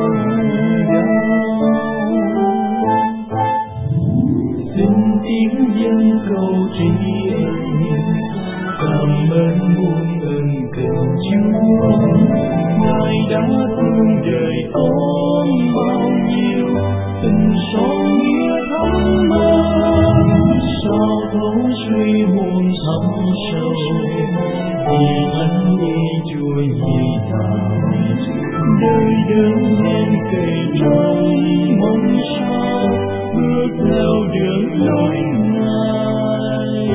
Xin tiếng dân cầu tri ân, cảm ơn muôn ơn cần Chúa. Ngài đã thương đời con bao nhiêu, tình son nghĩa thắm mơ, sao thấu suy muôn thắm sâu. Vì anh đi Chúa nhị thao, đời đơn lên cây trong mong sao, bước theo đường lối Ngài.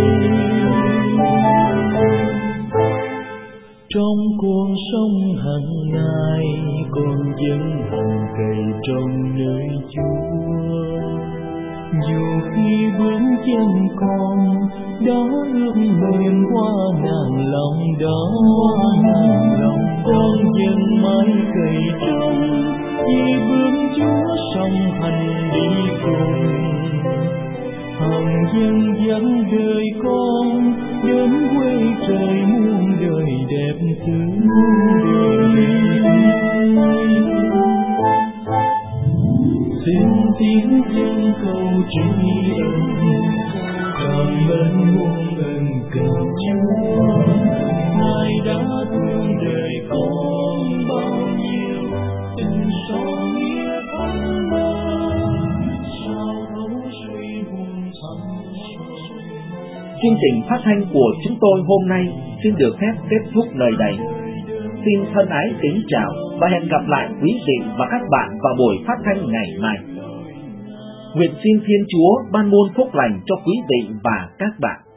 Trong cuộc sống hàng ngày con vẫn hàng cày trong nơi Chúa, dù khi bước chân con đó ước mềm qua ngàn lòng đó, lòng con vẫn mãi cày trong vì bước Chúa song hành đi cùng. Hằng dân dẫn đời con đến quê trời muôn đời đẹp thương đời. Xin tiếng dân cầu tri ân, cảm ơn muôn ơn cần Chúa. Ngài đã thương đời con bao nhiêu, tình son nghĩa thắm mơ, sao thấu suy buồn thắm sâu. Chương trình phát thanh của chúng tôi hôm nay xin được phép kết thúc nơi đây. Xin thân ái kính chào và hẹn gặp lại quý vị và các bạn vào buổi phát thanh ngày mai. Nguyện xin Thiên Chúa ban muôn phúc lành cho quý vị và các bạn.